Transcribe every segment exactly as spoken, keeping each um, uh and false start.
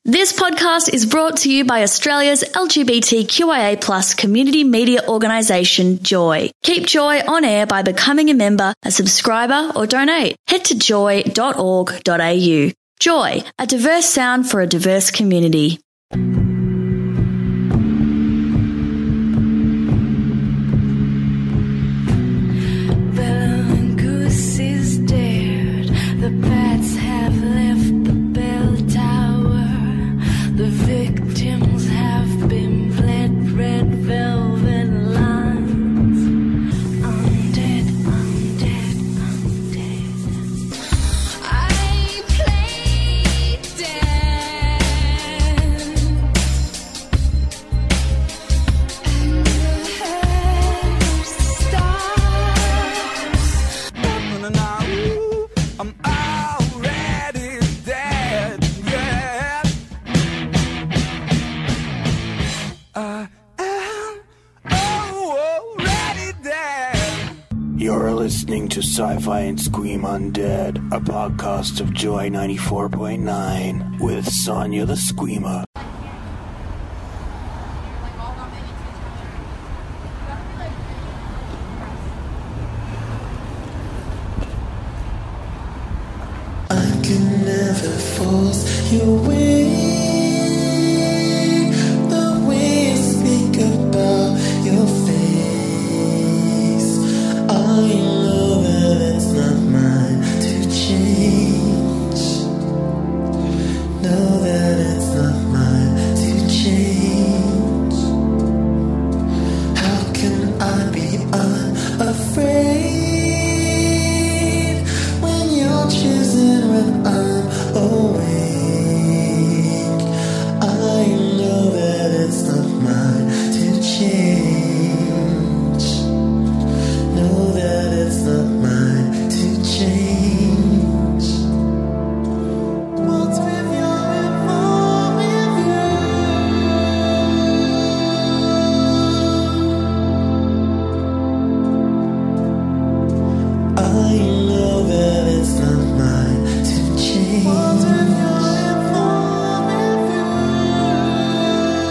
This podcast is brought to you by Australia's L G B T Q I A plus community media organisation, Joy. Keep Joy on air by becoming a member, a subscriber or donate. Head to joy dot org dot a u. Joy, a diverse sound for a diverse community. You're listening to Sci-Fi and Scream Undead, a podcast of Joy ninety-four point nine with Sonia the Screamer. I can never force you away. The way you speak about your face, I know that it's not mine to change. Know that it's not mine to change. How can I be unafraid when you're choosing when I'm awake? I know that it's not mine to change. Know that it's not mine to change. What's with your evolving view? I know that it's not mine to change. What's with your evolving view?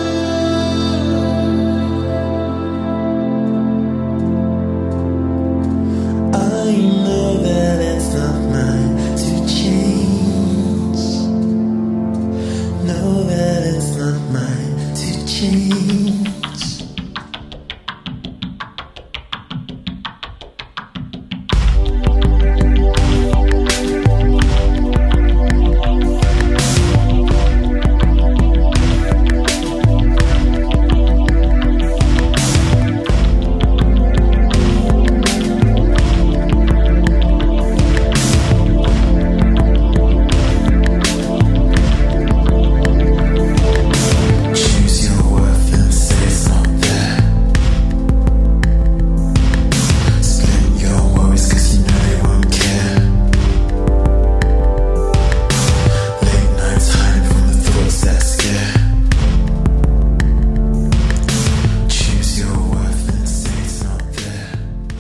I know that it's not mine to change. Know that it's not mine to change. Choose your worth and say it's not there. Split your worries cause you know they won't care. Late nights hiding from the thoughts that scare. Choose your worth and say it's not there.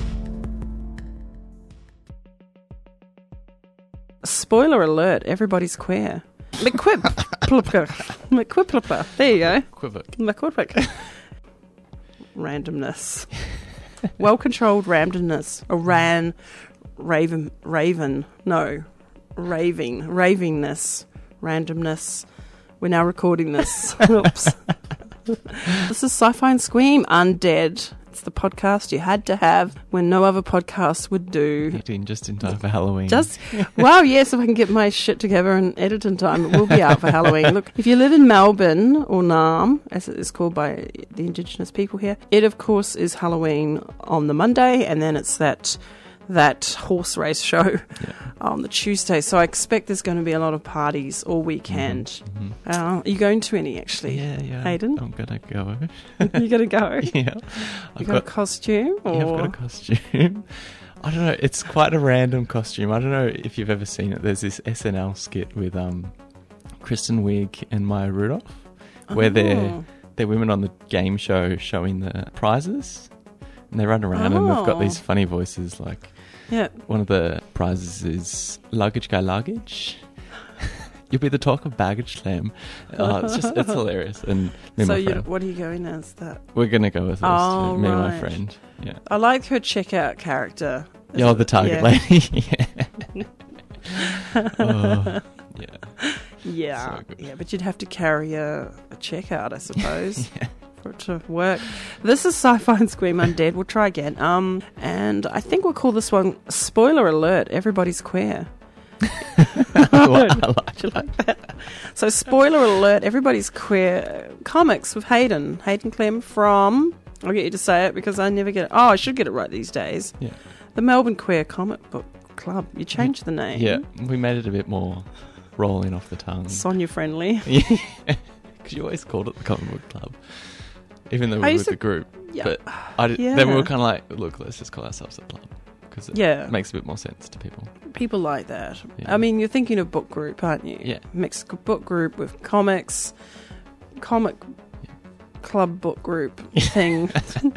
Spoiler alert, everybody's queer. McQuip. McQuip. There you go. Quivic. McQuip. Randomness. Well-controlled randomness. Or ran, raven, raven, no, raving, ravingness, randomness. We're now recording this. Oops. This is Sci-Fi and Scream Undead. It's the podcast you had to have when no other podcast would do. Get in just in time for Halloween. Just, wow, yes, if I can get my shit together and edit in time, it will be out for Halloween. Look, if you live in Melbourne, or Naarm, as it is called by the Indigenous people here, it, of course, is Halloween on the Monday, and then it's that that horse race show Yeah. on the Tuesday. So I expect there's going to be a lot of parties all weekend. Mhm. Uh, are you going to any, actually? Yeah, yeah. Hayden? I'm gonna go. You going to go? Yeah. You I've got, a got, costume? Or? yeah, I've got a costume. I don't know. It's quite a random costume. I don't know if you've ever seen it. There's this S N L skit with um, Kristen Wiig and Maya Rudolph, where Oh. they're they're women on the game show showing the prizes, and they run around and they've got Oh. these funny voices. Like Yeah. one of the prizes is luggage guy luggage. You'll be the talk of baggage claim. Uh, it's just it's hilarious. And me and So my you, friend, what are you going as that? we're gonna go with those Oh, two. Me and my right. friend. Yeah. I like her checkout character. Is Yeah, oh, it- the target yeah. lady. yeah. Oh, yeah. Yeah, So good. yeah, but you'd have to carry a, a checkout, I suppose, Yeah. for it to work. This is Sci-Fi and Scream Undead. We'll try again. Um, and I think we'll call this one Spoiler Alert. Everybody's queer. Well, I like Do you like that? So, spoiler alert, everybody's queer. Comics with Hayden. Hayden Clem from, I'll get you to say it because I never get it. Oh, I should get it right these days. Yeah. The Melbourne Queer Comic Book Club. You changed the name. Yeah, we made it a bit more rolling off the tongue. Sonia friendly. Yeah, because you always called it the Comic Book Club, even though we I were used with the to- group. Yeah. But I did, Yeah. then we were kind of like, look, let's just call ourselves a club because it Yeah. makes a bit more sense to people. People like that. Yeah. I mean, you're thinking of book group, aren't you? Yeah. Mixed book group with comics, comic club book group thing.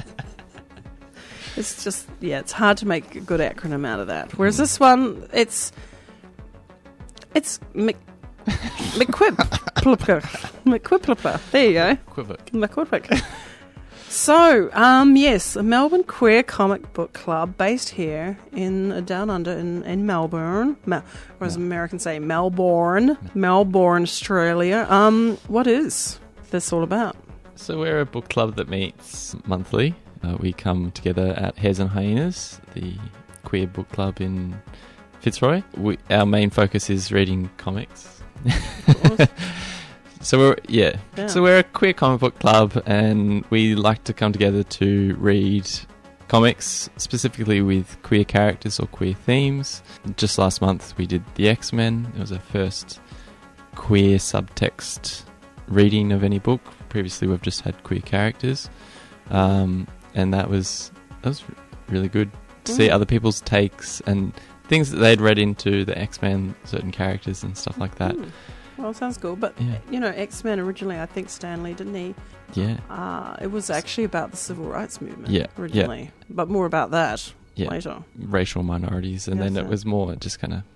It's just, yeah, it's hard to make a good acronym out of that. Whereas this one, it's, it's Mc, McQuip, McQuiplipper. There you go. Quiver. McQuipic. So, um, yes, a Melbourne queer comic book club based here in uh, down under in, in Melbourne, Mel- or as Mel- Americans say, Melbourne, Melbourne, Australia. Um, what is this all about? So we're a book club that meets monthly. Uh, we come together at Hares and Hyenas, the queer book club in Fitzroy. We, our main focus is reading comics. So we're yeah. Yeah. So we're a queer comic book club, and we like to come together to read comics, specifically with queer characters or queer themes. Just last month we did the X-Men. It was our first queer subtext reading of any book. Previously we've just had queer characters, um, and that was that was really good to see Mm. other people's takes and things that they'd read into the X-Men, certain characters and stuff like that. Hmm. Well, sounds cool. But, Yeah. you know, X-Men originally, I think Stanley, didn't he? Yeah, Uh, it was actually about the civil rights movement Yeah, originally. But more about that yeah. later. Racial minorities, and Yes, then it sir. was more it just kind of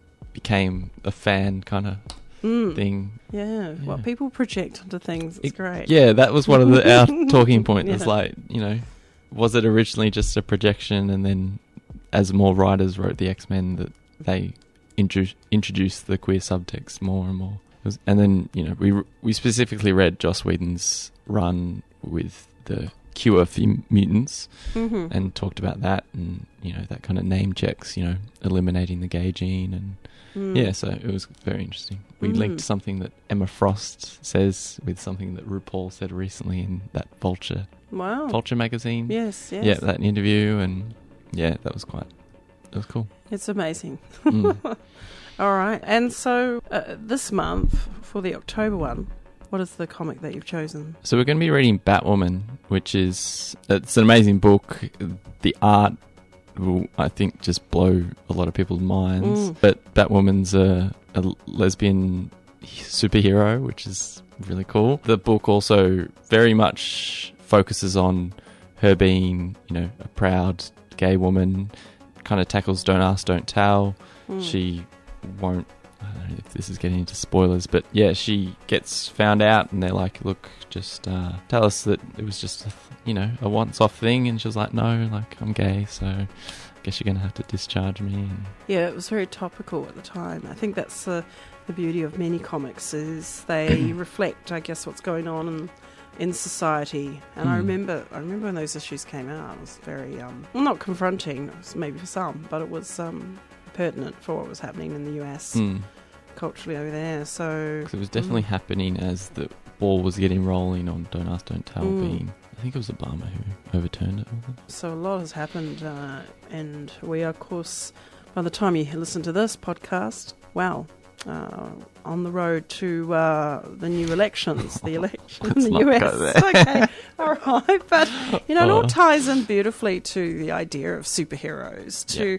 became a fan kind of Mm. thing. Yeah. Well, Yeah. people project onto things. It's It- great. Yeah, that was one of the our talking points. It's Yeah. like, you know, was it originally just a projection, and then as more writers wrote the X-Men, that they intro- introduced the queer subtext more and more. It was, and then, you know, we we specifically read Joss Whedon's run with the cure for mutants Mm-hmm. and talked about that, and, you know, that kind of name checks, you know, eliminating the gay gene, and Mm. yeah, so it was very interesting. We Mm. linked something that Emma Frost says with something that RuPaul said recently in that Vulture Wow. Vulture magazine. Yes, yes. Yeah, that interview, and yeah, that was quite, that was cool. It's amazing. Mm. All right. And so uh, this month, for the October one, what is the comic that you've chosen? So we're going to be reading Batwoman, which is, it's an amazing book. The art will, I think, just blow a lot of people's minds. Mm. But Batwoman's a, a lesbian superhero, which is really cool. The book also very much focuses on her being, you know, a proud gay woman, kind of tackles Don't Ask, Don't Tell. Mm. She won't, I don't know if this is getting into spoilers, but yeah, she gets found out and they're like, look, just uh, tell us that it was just, a, you know, a once-off thing. And she was like, no, like, I'm gay, so I guess you're going to have to discharge me. And Yeah, it was very topical at the time. I think that's the, the beauty of many comics is they reflect, I guess, what's going on in, in society. And I Mm. remember, I remember when those issues came out, it was very, um, well, not confronting, it was maybe for some, but it was um, pertinent for what was happening in the U S mm, culturally over there. So 'cause it was definitely mm. happening as the ball was getting rolling on Don't Ask, Don't Tell Mm. being, I think it was Obama who overturned it. wasn't it? So a lot has happened, uh, and we are, of course, by the time you listen to this podcast, wow, uh, on the road to uh, the new elections, the election in Let's the not U S. go there. Okay, all right, but you know, it all Oh. ties in beautifully to the idea of superheroes. To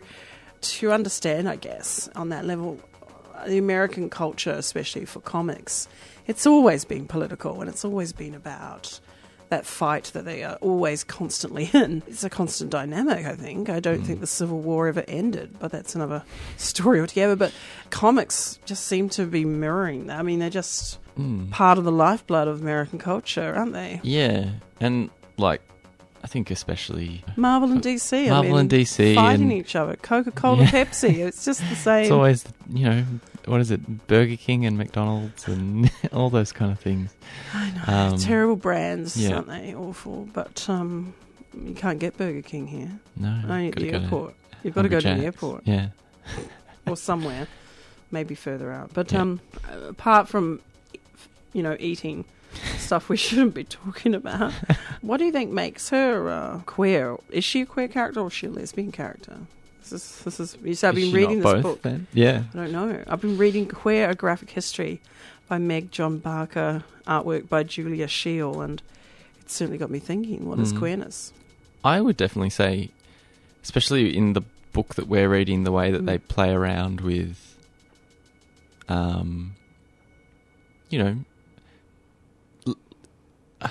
to understand, I guess, on that level, uh, the American culture, especially for comics, it's always been political, and it's always been about that fight that they are always constantly in. It's a constant dynamic, I think. I don't Mm. think the Civil War ever ended, but that's another story altogether. But comics just seem to be mirroring that. I mean, they're just Mm. part of the lifeblood of American culture, aren't they? Yeah, and like I think especially Marvel and D C. I Marvel mean, and D C fighting and- each other. Coca-Cola, Yeah. Pepsi. It's just the same. it's always, you know, what is it, Burger King and McDonald's and all those kind of things. I know. Um, Terrible brands, yeah. aren't they? Awful. But um, you can't get Burger King here. No, Only at gotta the go to airport. You've got to go Hungry to the Jack's. airport Yeah. or somewhere, maybe further out. But Yeah. um, apart from, you know, eating stuff we shouldn't be talking about, what do you think makes her uh, queer? Is she a queer character or is she a lesbian character? This is this is. You said I've Is been she reading not this both, book. then? Yeah. I don't know. I've been reading Queer: A Graphic History by Meg John Barker, artwork by Julia Scheel, and it certainly got me thinking, what is Mm. queerness? I would definitely say, especially in the book that we're reading, the way that Mm. they play around with, um, you know, l-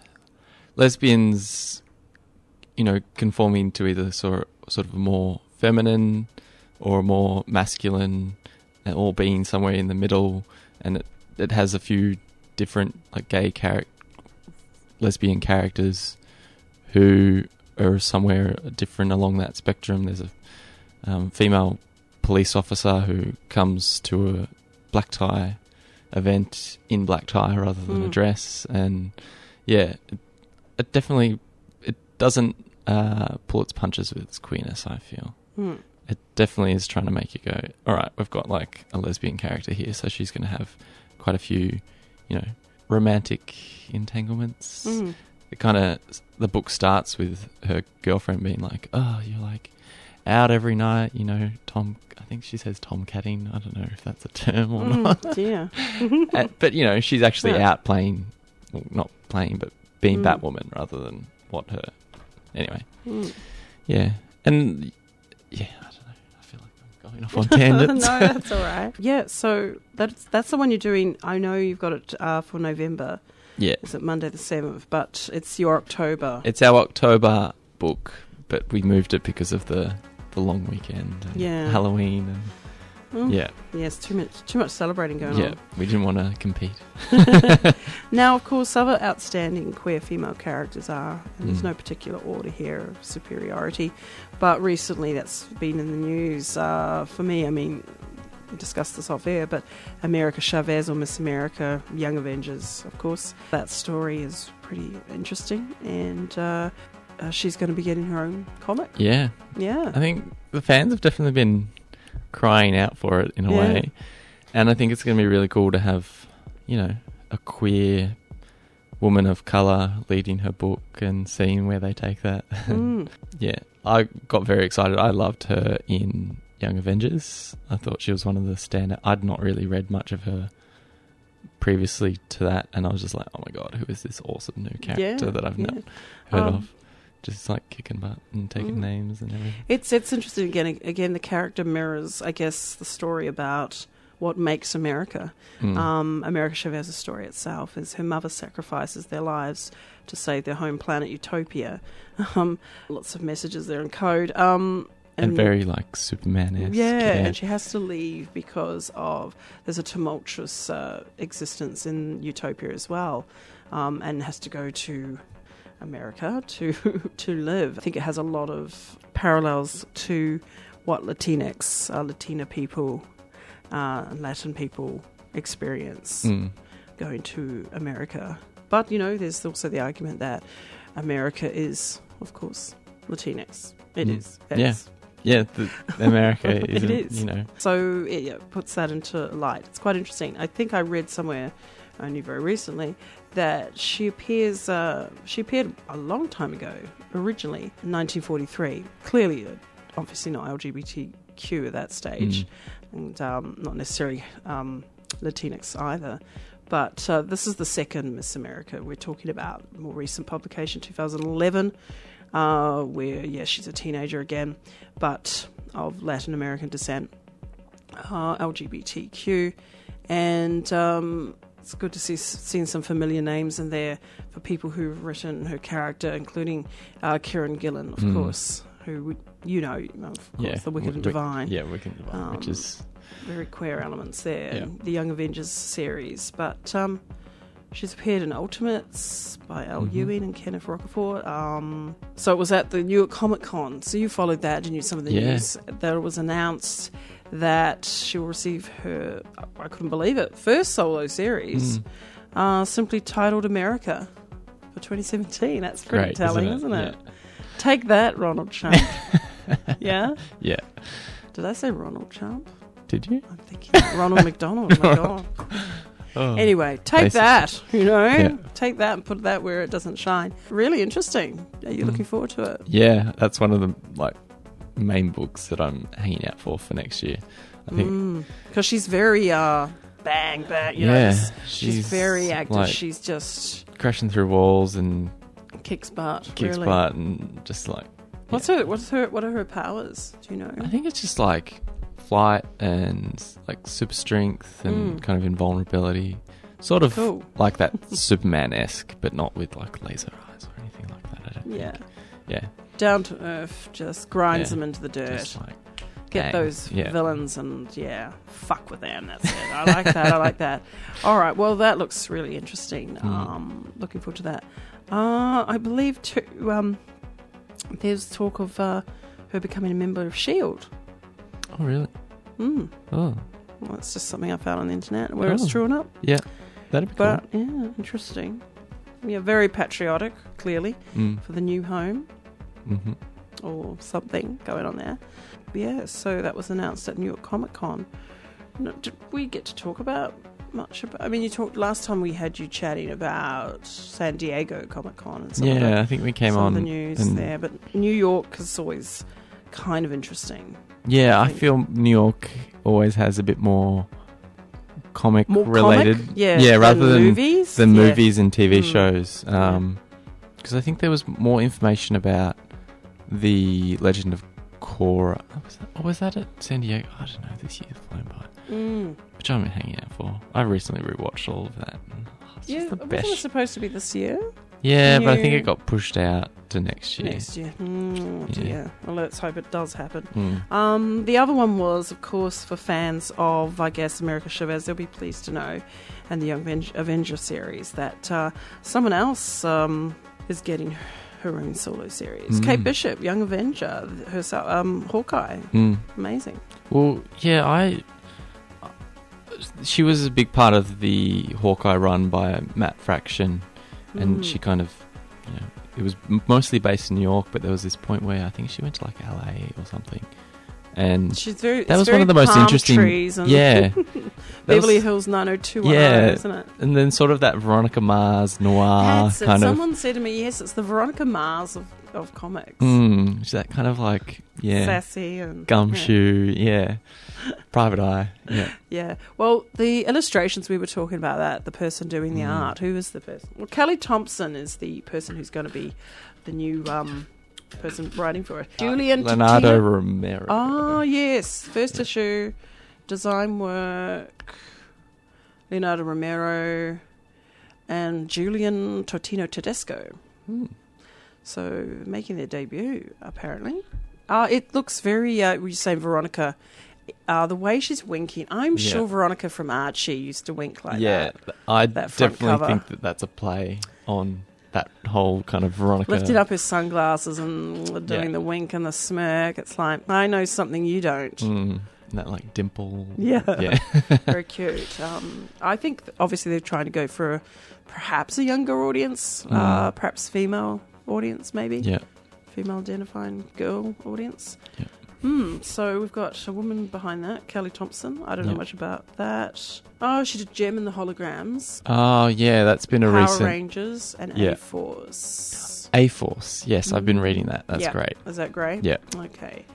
lesbians, you know, conforming to either sort sort of a more feminine or a more masculine, and all being somewhere in the middle, and it, it has a few different like gay charac- lesbian characters who are somewhere different along that spectrum. There's a um, female police officer who comes to a black tie event in black tie rather than a Mm. dress, and yeah, it, it definitely it doesn't uh, pull its punches with its queerness. I feel Hmm. it definitely is trying to make you go, all right, we've got like a lesbian character here, so she's going to have quite a few, you know, romantic entanglements. Mm. It kind of, the book starts with her girlfriend being like, oh, you're like out every night, you know, Tom, I think she says tomcatting. I don't know if that's a term or not. Mm, dear. Uh, but, you know, she's actually Yeah. out playing, well, not playing, but being Mm. Batwoman rather than what her, anyway. Mm. Yeah. And, yeah, I don't know. I feel like I'm going off on tangents. No, that's all right. Yeah, so that's that's the one you're doing. I know you've got it uh, for November. Yeah. Is it Monday the seventh? But it's your October. It's our October book, but we moved it because of the, the long weekend and Yeah. Halloween and Mm. yeah, Yes, too much too much celebrating going yeah. on. We didn't want to compete. Now, of course, other outstanding queer female characters are, and there's Mm. no particular order here of superiority, but recently that's been in the news. Uh, for me, I mean, we discussed this off air, but America Chavez or Miss America, Young Avengers, of course. That story is pretty interesting, and uh, uh, she's going to be getting her own comic. Yeah, Yeah. I think the fans have definitely been crying out for it in a Yeah. way, and I think it's going to be really cool to have, you know, a queer woman of colour leading her book and seeing where they take that. Mm. Yeah, I got very excited. I loved her in Young Avengers. I thought she was one of the standout. I'd not really read much of her previously to that, and I was just like, oh my god, who is this awesome new character Yeah, that I've yeah. not heard Um, of? Just like kicking butt and taking Mm. names and everything. It's it's interesting again. Again, the character mirrors, I guess, the story about what makes America. Mm. Um, America Chavez's story itself is her mother sacrifices their lives to save their home planet Utopia. Um, lots of messages there in code. Um, and, very like Superman-esque. yeah, Yeah, and she has to leave because of there's a tumultuous uh, existence in Utopia as well, um, and has to go to America to to live. I think it has a lot of parallels to what Latinx, uh, Latina people, uh, Latin people experience Mm. going to America. But you know, there's also the argument that America is, of course, Latinx. It Mm. is. Yeah. It's- Yeah, the, America It isn't, is. you know. So it yeah, puts that into light. It's quite interesting. I think I read somewhere, only very recently, that she appears. Uh, she appeared a long time ago, originally in nineteen forty-three. Clearly, uh, obviously not L G B T Q at that stage, Mm. and um, not necessarily um, Latinx either. But uh, this is the second Miss America we're talking about. More recent publication, two thousand eleven. Uh, where, yeah, she's a teenager again, but of Latin American descent, uh, L G B T Q, and um, it's good to see seeing some familiar names in there for people who've written her character, including uh, Kieran Gillen, of Mm. course, who would, you know, of course, Yeah. the Wicked and Wick- Divine. Yeah, Wicked and Divine, Um, which is... Very queer elements there. Yeah. The Young Avengers series. But um, she's appeared in Ultimates by Al Mhm. Ewing and Kenneth Rocafort. Um, so it was at the New York Comic Con. So you followed that, didn't you? Some of the Yeah. news. That it was announced that she will receive her, I couldn't believe it, first solo series, Mm. uh, simply titled America for twenty seventeen. That's pretty Great, telling, isn't it? isn't it? Take that, Ronald Trump. Yeah? Yeah. Did I say Ronald Trump? Did you? I'm thinking Ronald McDonald. My God. Oh. Anyway, take Basic. that, you know, Yeah. take that and put that where it doesn't shine. Really interesting. Are you Mm. looking forward to it? Yeah, that's one of the like main books that I'm hanging out for for next year. I think. Because she's very uh, bang, bang, you know, Yeah, just- she's, she's very active. like- she's just Crashing through walls and kicks butt. kicks really. butt and just like. What's her? What's her? What are her powers? Do you know? I think it's just like flight and like super strength and Mm. kind of invulnerability. Sort of Cool. like that Superman-esque, but not with like laser eyes or anything like that. I don't Yeah, think. Yeah. down to earth, just grinds Yeah. them into the dirt. Just like Get bang. those Yeah. villains and yeah, fuck with them. That's it. I like that. I like that. All right. Well, that looks really interesting. Mm. Um, looking forward to that. Uh, I believe too. Um, there's talk of uh, her becoming a member of Shield. Oh really? Mm. Oh Well, that's just something I found on the internet where it's Oh. true enough. yeah, that'd be cool. But yeah, interesting. Yeah, very patriotic, clearly, Mm. for the new home hmm or something going on there. Yeah, so that was announced at New York Comic Con. No, did we get to talk about much about? I mean, you talked last time we had you chatting about San Diego Comic Con and some of Yeah, the, I think we came some on. of the news and- there, but New York is always kind of interesting. Yeah, I I think. feel New York always has a bit more comic More related. comic, yeah, yeah, rather than movies, than yeah. movies and T V Mm. shows. Um, because I think there was more information about the Legend of Korra. Oh, was that, or was that at San Diego? I don't know. This year's flown by, Mm. which I'm hanging out for. I recently rewatched all of that. And, oh, it's Yeah, just the wasn't best. it supposed to be this year? Yeah, but I think new- it got pushed out to next year. Next year. Mm, Yeah. dear. Well, let's hope it does happen. Mm. Um, the other one was, of course, for fans of, I guess, America Chavez, they'll be pleased to know, and the Young Aven- Avenger series, that uh, someone else um, is getting her own solo series. Mm. Kate Bishop, Young Avenger, herself, um, Hawkeye. Mm. Amazing. Well, yeah, I. She was a big part of the Hawkeye run by Matt Fraction, and Mm. she kind of, you know, it was m- mostly based in New York, but there was this point where I think she went to like L A or something, and She's very. that it's was very one of the most palm interesting. trees and Yeah, That Beverly was- Hills nine oh two one oh, Yeah. isn't it? and then sort of that Veronica Mars noir That's it. kind of. Someone said to me, yes, it's the Veronica Mars of, of comics. Mm, she's that kind of like yeah, Sassy and gumshoe, yeah, private eye, yeah. Yeah. Well, the illustrations, we were talking about that, the person doing the Mm. art. Who is the person? Well, Kelly Thompson is the person who's going to be the new um, person writing for it. Julian Leonardo Totino- Romero. Oh, yes. First Yeah. issue, design work, Leonardo Romero, and Julian Totino Tedesco. Hmm. So, making their debut, apparently. Uh, it looks very, uh, you say Veronica, uh, the way she's winking. I'm Yeah. sure Veronica from Archie used to wink like yeah, that. th- I that front definitely cover. think that that's a play on that whole kind of Veronica. Lifting up his sunglasses and doing Yeah. the wink and the smirk. It's like, I know something you don't. Mm, that like dimple. Yeah. Yeah. Very cute. Um, I think th- obviously they're trying to go for a, perhaps a younger audience, uh, Mm. perhaps female audience, maybe. yeah. Female identifying girl audience. Yeah. Hmm. So we've got a woman behind that, Kelly Thompson. I don't know Yeah. much about that. Oh, she did Gem and the Holograms, Oh, yeah, that's been a Power recent Rangers, and Yeah. A-Force. A-Force. Yes, I've been Mm. reading that. That's Yeah. great. Is that great? Yeah. Okay.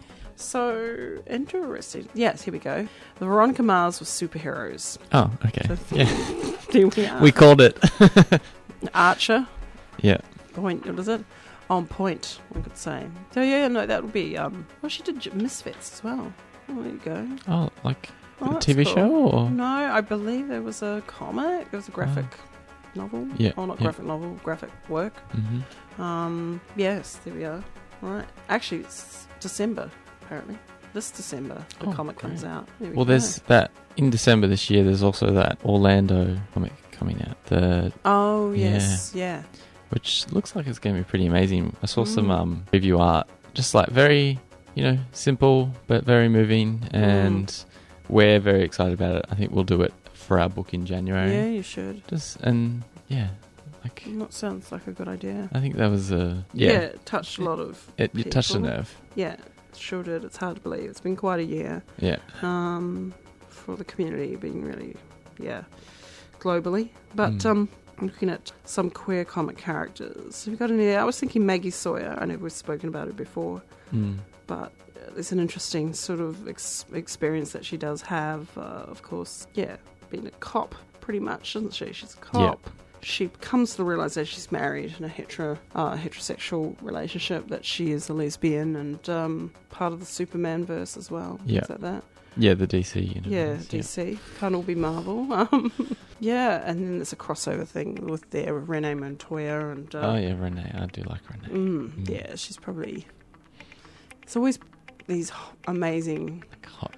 So interesting. Yes, here we go. The Veronica Mars was superheroes. Oh, okay. So- Yeah. There we are. We called it. Archer. Yeah. Point. What is it? On point, one could say. So yeah, no, that would be. Um, well, she did J- Misfits as well. Oh, there you go. Oh, like Oh, the that's T V cool. show? Or? No, I believe there was a comic. There was a graphic novel. Yeah, Oh, not yeah. graphic novel, graphic work. Mm-hmm. Um, yes, there we are. Right. Actually, it's December, apparently. This December, the Oh, comic great. comes out. There we Well, go. there's that in December this year. There's also that Orlando comic coming out. The Oh, yes, yeah. which looks like it's going to be pretty amazing. I saw some Mm. um, review art, just like very, you know, simple but very moving, and we're very excited about it. I think we'll do it for our book in January. Yeah, you should. Just and yeah, like That sounds like a good idea. I think that was a Yeah, yeah. it touched a lot of It, it touched a people. nerve. Yeah, it sure did. It's hard to believe. It's been quite a year Yeah. um, for the community being really, yeah, globally. But Mm. um, looking at some queer comic characters, have you got any? I was thinking Maggie Sawyer. I know we've spoken about it before, Mm. but it's an interesting sort of ex- experience that she does have. Uh, of course, yeah, being a cop, pretty much, isn't she? She's a cop. She comes to the realisation she's married in a hetero, uh, heterosexual relationship, that she is a lesbian and um, part of the Superman verse as well. Yeah. Is that that? Yeah, the D C universe. Yeah, D C. Can't all be Marvel. Um, yeah, and then there's a crossover thing with there with Renee Montoya and... Uh, Oh yeah, Renee. I do like Renee. mm, Mm. Yeah, she's probably... It's always these h- amazing... Hot.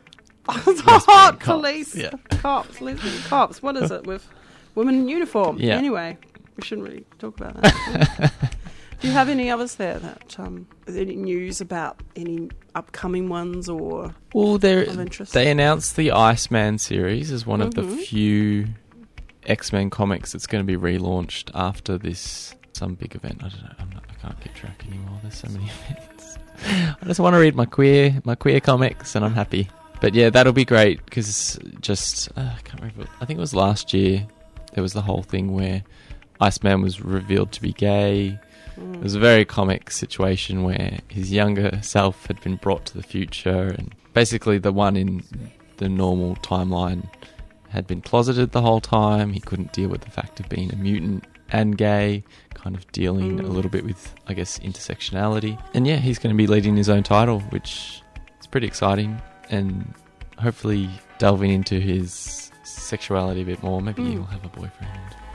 hot cops, police yeah. cops, lesbian cops. What is it with women in uniform? Yeah. Anyway, we shouldn't really talk about that. Do you have any others there that um, is there any news about any upcoming ones or Well, there of interest? they announced the Iceman series as one of the Mhm. few few X-Men comics that's going to be relaunched after this some big event. I don't know. I'm not, I can't keep track anymore. There's so many events. I just want to read my queer my queer comics, and I'm happy. But yeah, that'll be great because just uh, I can't remember. I think it was last year. There was the whole thing where Iceman was revealed to be gay. It was a very comic situation where his younger self had been brought to the future, and basically the one in the normal timeline had been closeted the whole time. He couldn't deal with the fact of being a mutant and gay, kind of dealing Mm. a little bit with, I guess, intersectionality. And yeah, he's going to be leading his own title, which is pretty exciting, and hopefully delving into his sexuality a bit more. Maybe Mm. he'll have a boyfriend.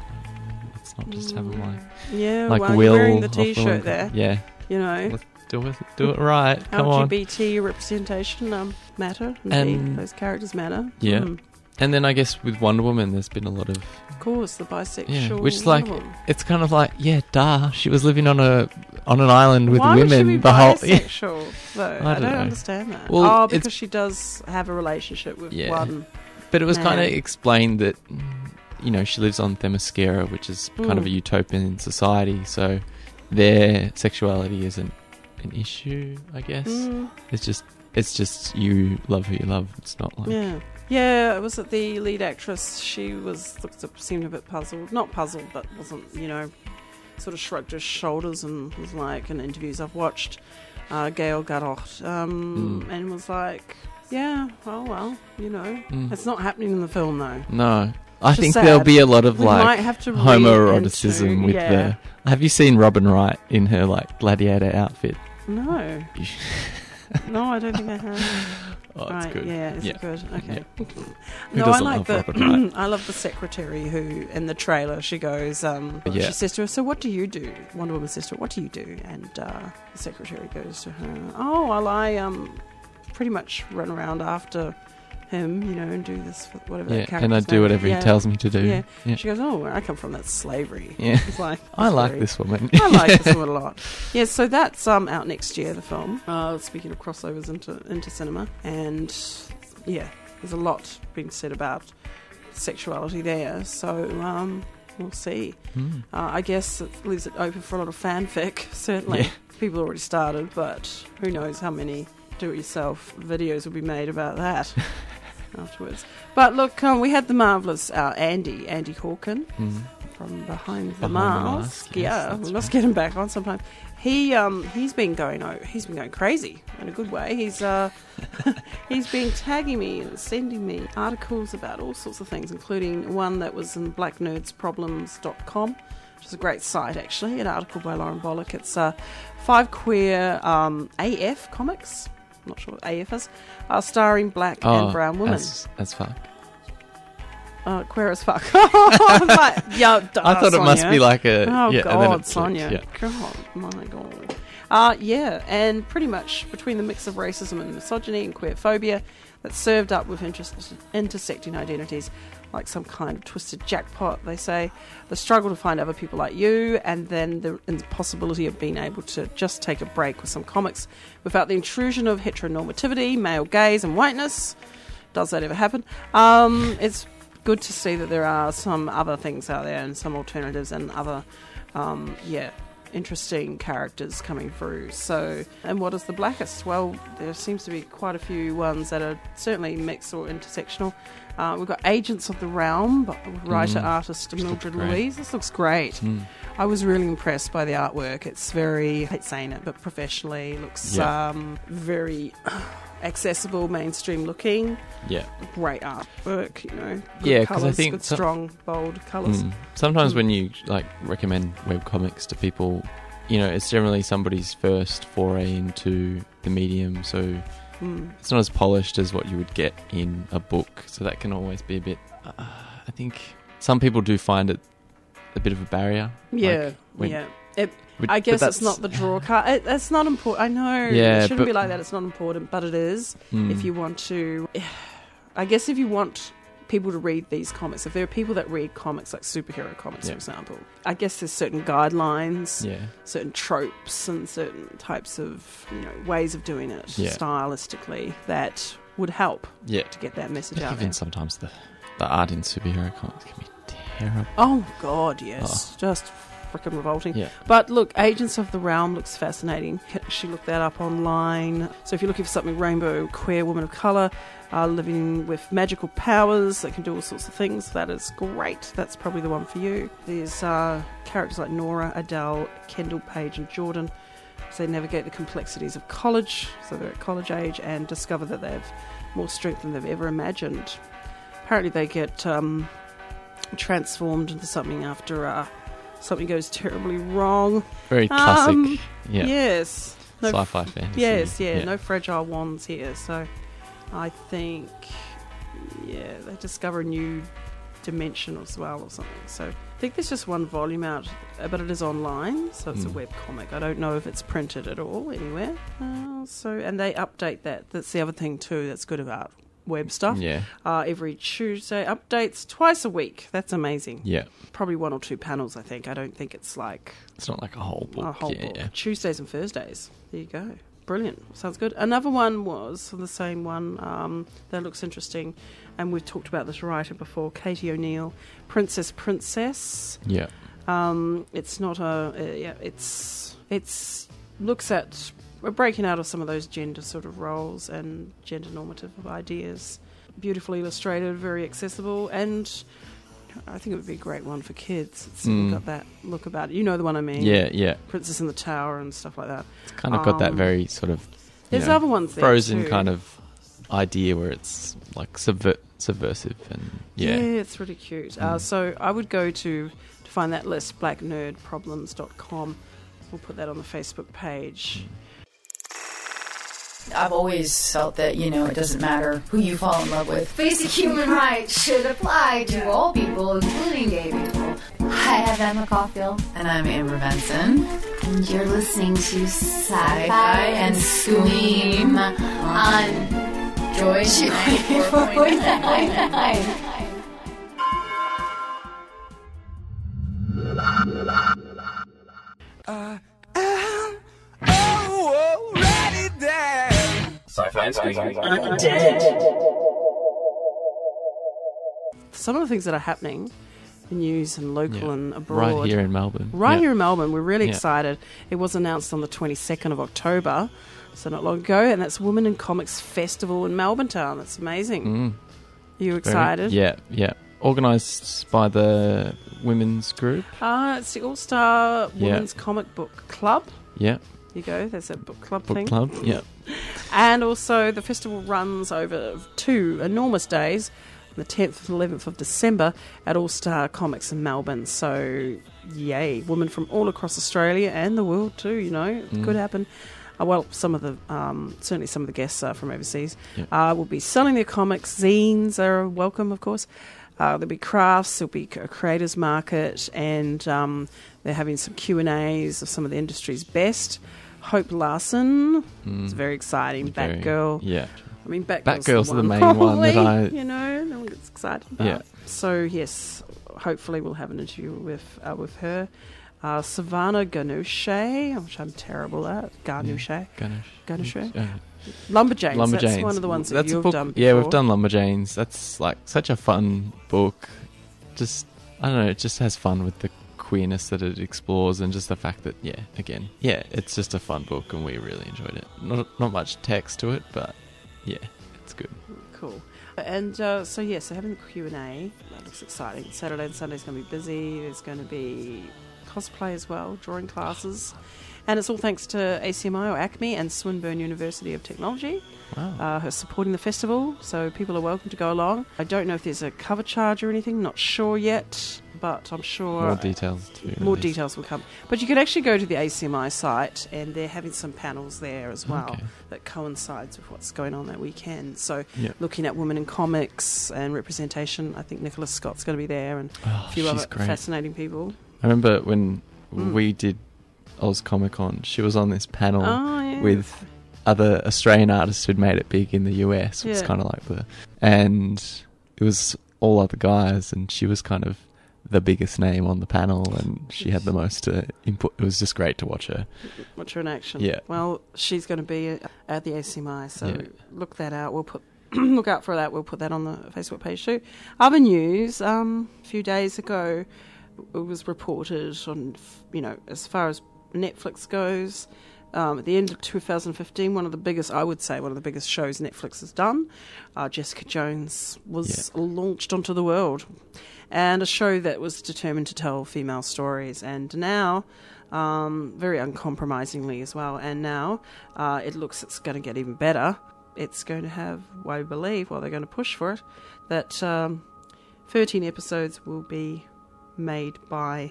Uh, Let's not just have him like Yeah, like well, Will you're wearing the off Will T-shirt and- there. Yeah, You know, let's do it. Do it right. Come L G on. B T representation um, matter. Indeed. And- Those characters matter. Yeah. Mm. And then I guess with Wonder Woman, there's been a lot of Of course, the bisexual. yeah, which is like woman. it's kind of like yeah, duh. She was living on a on an island with Why women. would she be the whole yeah. bisexual, though? I I don't don't, know. understand that. Well, oh, it's- because she does have a relationship with Yeah. one. But it was Man. kind of explained that mm, you know she lives on Themyscira, which is kind of Mm. a utopian society. So their sexuality isn't an issue, I guess. Mm, It's just it's just you love who you love. It's not like yeah. Yeah, was it the lead actress? She was looked up, seemed a bit puzzled. Not puzzled, but wasn't, you know, sort of shrugged her shoulders and was like, in interviews I've watched, uh, Gail Gadot, um, Mm. and was like, yeah, oh well, you know. Mm. It's not happening in the film, though. No, I Which is think sad. there'll be a lot of We like might have to read homoeroticism into- with yeah. the. Have you seen Robin Wright in her like gladiator outfit? No. No, I don't think I have. Oh, right, it's good. yeah, is Yeah. it good? Okay. Who No, I doesn't like love the Robin Wright? I love the secretary who in the trailer she goes, um, Yeah. she says to her, "So what do you do?" Wonder Woman says to her, "What do you do?" And uh, the secretary goes to her, "Oh, well, I um, pretty much run around after him, you know, and do this for whatever." Yeah, that and I character's do name whatever is. he Yeah. tells me to do. Yeah. Yeah, She goes, "Oh, where I come from, that's slavery." Yeah. It's like I it's like very- this woman. I like this one a lot. Yeah, so that's um, out next year, the film. Uh, speaking of crossovers into into cinema, and yeah, there's a lot being said about sexuality there. So um, we'll see. Mm. Uh, I guess it leaves it open for a lot of fanfic. Certainly, Yeah. people already started, but who knows how many do-it-yourself videos will be made about that. Afterwards, but look, um, we had the marvelous uh, Andy, Andy Hawken Mm. from Behind the Behind the Mask. Mask, yes, yeah, we that's must right. get him back on sometime. He um he's been going oh, he's been going crazy in a good way. He's uh he's been tagging me and sending me articles about all sorts of things, including one that was in black nerds problems dot com, which is a great site actually. An article by Lauren Bollock. It's uh five queer um A F comics. I'm not sure what A F is, uh, starring black Oh, and brown women. As, as fuck. Uh, queer as fuck. Like, yeah, duh, I thought it must Sonia. be like a. Oh, yeah, and then God, it Sonia. clicked, Yeah. God, my God. Uh, yeah, and pretty much between the mix of racism and misogyny and queer phobia that's served up with interest, intersecting identities like some kind of twisted jackpot, they say, the struggle to find other people like you, and then the impossibility of being able to just take a break with some comics without the intrusion of heteronormativity, male gaze, and whiteness. Does that ever happen? Um, it's good to see that there are some other things out there and some alternatives and other, um, yeah, interesting characters coming through. So, and what is the blackest? Well, there seems to be quite a few ones that are certainly mixed or intersectional. Uh, we've got Agents of the Realm, by writer, Mm. artist This Mildred looks great. Louise. This looks great. Mm. I was really impressed by the artwork. It's very, I hate saying it, but professionally looks Yeah. um, very accessible, mainstream looking. Yeah. Great artwork, you know. Good Yeah, 'cause I colours, think good, some- strong, bold colours. Mm. Sometimes Mm. when you like recommend webcomics to people, you know, it's generally somebody's first foray into the medium, so Mm. it's not as polished as what you would get in a book. So that can always be a bit. Uh, I think some people do find it a bit of a barrier. Yeah, like when- yeah. It, but- I but guess that's- it's not the draw card. It, that's not important. I know Yeah, it shouldn't but- be like that. It's not important, but it is. Mm. If you want to, I guess if you want people to read these comics, if there are people that read comics like superhero comics, Yeah. for example, I guess there's certain guidelines, Yeah. certain tropes, and certain types of you know ways of doing it Yeah. stylistically that would help Yeah. to get that message But out even there. sometimes the the art in superhero comics can be terrible. Oh God, yes, just freaking revolting. Yeah. But look, Agents of the Realm looks fascinating. She looked that up online. So if you're looking for something rainbow, queer woman of colour, uh, living with magical powers that can do all sorts of things, that is great. That's probably the one for you. There's uh, characters like Nora, Adele, Kendall, Page and Jordan. So they navigate the complexities of college, so they're at college age, and discover that they have more strength than they've ever imagined. Apparently they get um, transformed into something after uh, something goes terribly wrong. Very classic. Um, yeah. Yes. No, Sci-fi fantasy. yes, yeah, no fragile wands here. So I think, yeah, they discover a new dimension as well or something. So I think there's just one volume out, uh, but it is online, so it's Mm. a web comic. I don't know if it's printed at all anywhere. Uh, so and they update that. That's the other thing too that's good about web stuff. Yeah. Uh, every Tuesday, updates twice a week. That's amazing. Yeah. Probably one or two panels, I think. I don't think it's like It's not like a whole book. a whole yeah, book. yeah. Tuesdays and Thursdays. There you go. Brilliant. Sounds good. Another one was the same one um, that looks interesting, and we've talked about this writer before, Katie O'Neill, Princess Princess. Yeah. Um, it's not a uh, yeah. It's it's looks at we're breaking out of some of those gender sort of roles and gender normative ideas. Beautifully illustrated, very accessible, and I think it would be a great one for kids. It's Mm. got that look about it. You know the one I mean. Yeah, yeah. Princess in the Tower and stuff like that. It's kind of got that Um, very sort of. you There's know, other ones there Frozen too. kind of idea where it's like subver- subversive and yeah. Yeah, it's really cute. Uh, Mm. so I would go to, to find that list, black nerd problems dot com. We'll put that on the Facebook page. I've always felt that, you know, it doesn't matter who you fall in love with. Basic human rights should apply to all people, including gay people. Hi, I'm Emma Caulfield. And I'm Amber Benson. And you're listening to Sci-Fi Sci-Fi and Scream on Joy ninety-four point nine. Some of the things that are happening in news and local Yeah. and abroad. Right here in Melbourne. Right Yeah. here in Melbourne, we're really Yeah. excited. It was announced on the twenty-second of October, so not long ago, and that's Women in Comics Festival in Melbourne Town. That's amazing. Mm. Are you Very- excited? Yeah, yeah. Organised by the women's group. Uh, it's the All-Star Yeah. Women's Comic Book Club. Yeah. There you go, there's a book club Book thing. club. Yeah. And also, the festival runs over two enormous days, the tenth and eleventh of December, at All Star Comics in Melbourne. So, yay. Women from all across Australia and the world, too, you know. It Mm. could happen. Uh, well, some of the um, certainly some of the guests are from overseas. Yep. Uh, will be selling their comics. Zines are welcome, of course. Uh, there'll be crafts. There'll be a creators market, and um, they're having some Q and A's of some of the industry's best. Hope Larson, Mm. it's very exciting. Very- Batgirl. Yeah. I mean, Batgirl's, Batgirl's the, the one, main one that probably, I- you know, no one gets excited about. Yeah. So yes, hopefully we'll have an interview with uh, with her. Uh, Savannah Ganouche, which I'm terrible at. Ganouche. Ganesh. Ganesh. Uh, Lumberjanes. Lumberjanes. That's one of the ones that That's a you've book- done before. Yeah, we've done Lumberjanes. That's like such a fun book. Just, I don't know, it just has fun with the queerness that it explores, and just the fact that, yeah, again, yeah, it's just a fun book, and we really enjoyed it. Not not much text to it, but yeah, it's good. Cool. And uh, so, yeah, so having the Q and A, that looks exciting. Saturday and Sunday's going to be busy. There's going to be cosplay as well, drawing classes. And it's all thanks to A C M I or ACME and Swinburne University of Technology Wow. uh, who are supporting the festival. So people are welcome to go along. I don't know if there's a cover charge or anything, not sure yet, but I'm sure... More details to be More released. details will come. But you can actually go to the A C M I site, and they're having some panels there as well Okay. that coincides with what's going on that weekend. So Yeah. looking at women in comics and representation, I think Nicholas Scott's going to be there, and Oh, a few she's other great. fascinating people. I remember when Mm. we did Oz Comic Con, she was on this panel Oh, yeah. with other Australian artists who'd made it big in the U S. It was Yeah. kind of like the... And it was all other guys, and she was kind of the biggest name on the panel, and she had the most uh, input. It was just great to watch her. Watch her in action. Yeah. Well, she's going to be at the A C M I, so Yeah. look that out. We'll put look out for that. We'll put that on the Facebook page too. Other news. Um, a few days ago, it was reported on, you know, as far as Netflix goes. Um, at the end of two thousand fifteen, one of the biggest, I would say, one of the biggest shows Netflix has done, uh, Jessica Jones, was Yeah. launched onto the world. And a show that was determined to tell female stories. And now, um, very uncompromisingly as well, and now uh, it looks it's going to get even better. It's going to have, I believe, well, they're going to push for it, that um, thirteen episodes will be made by,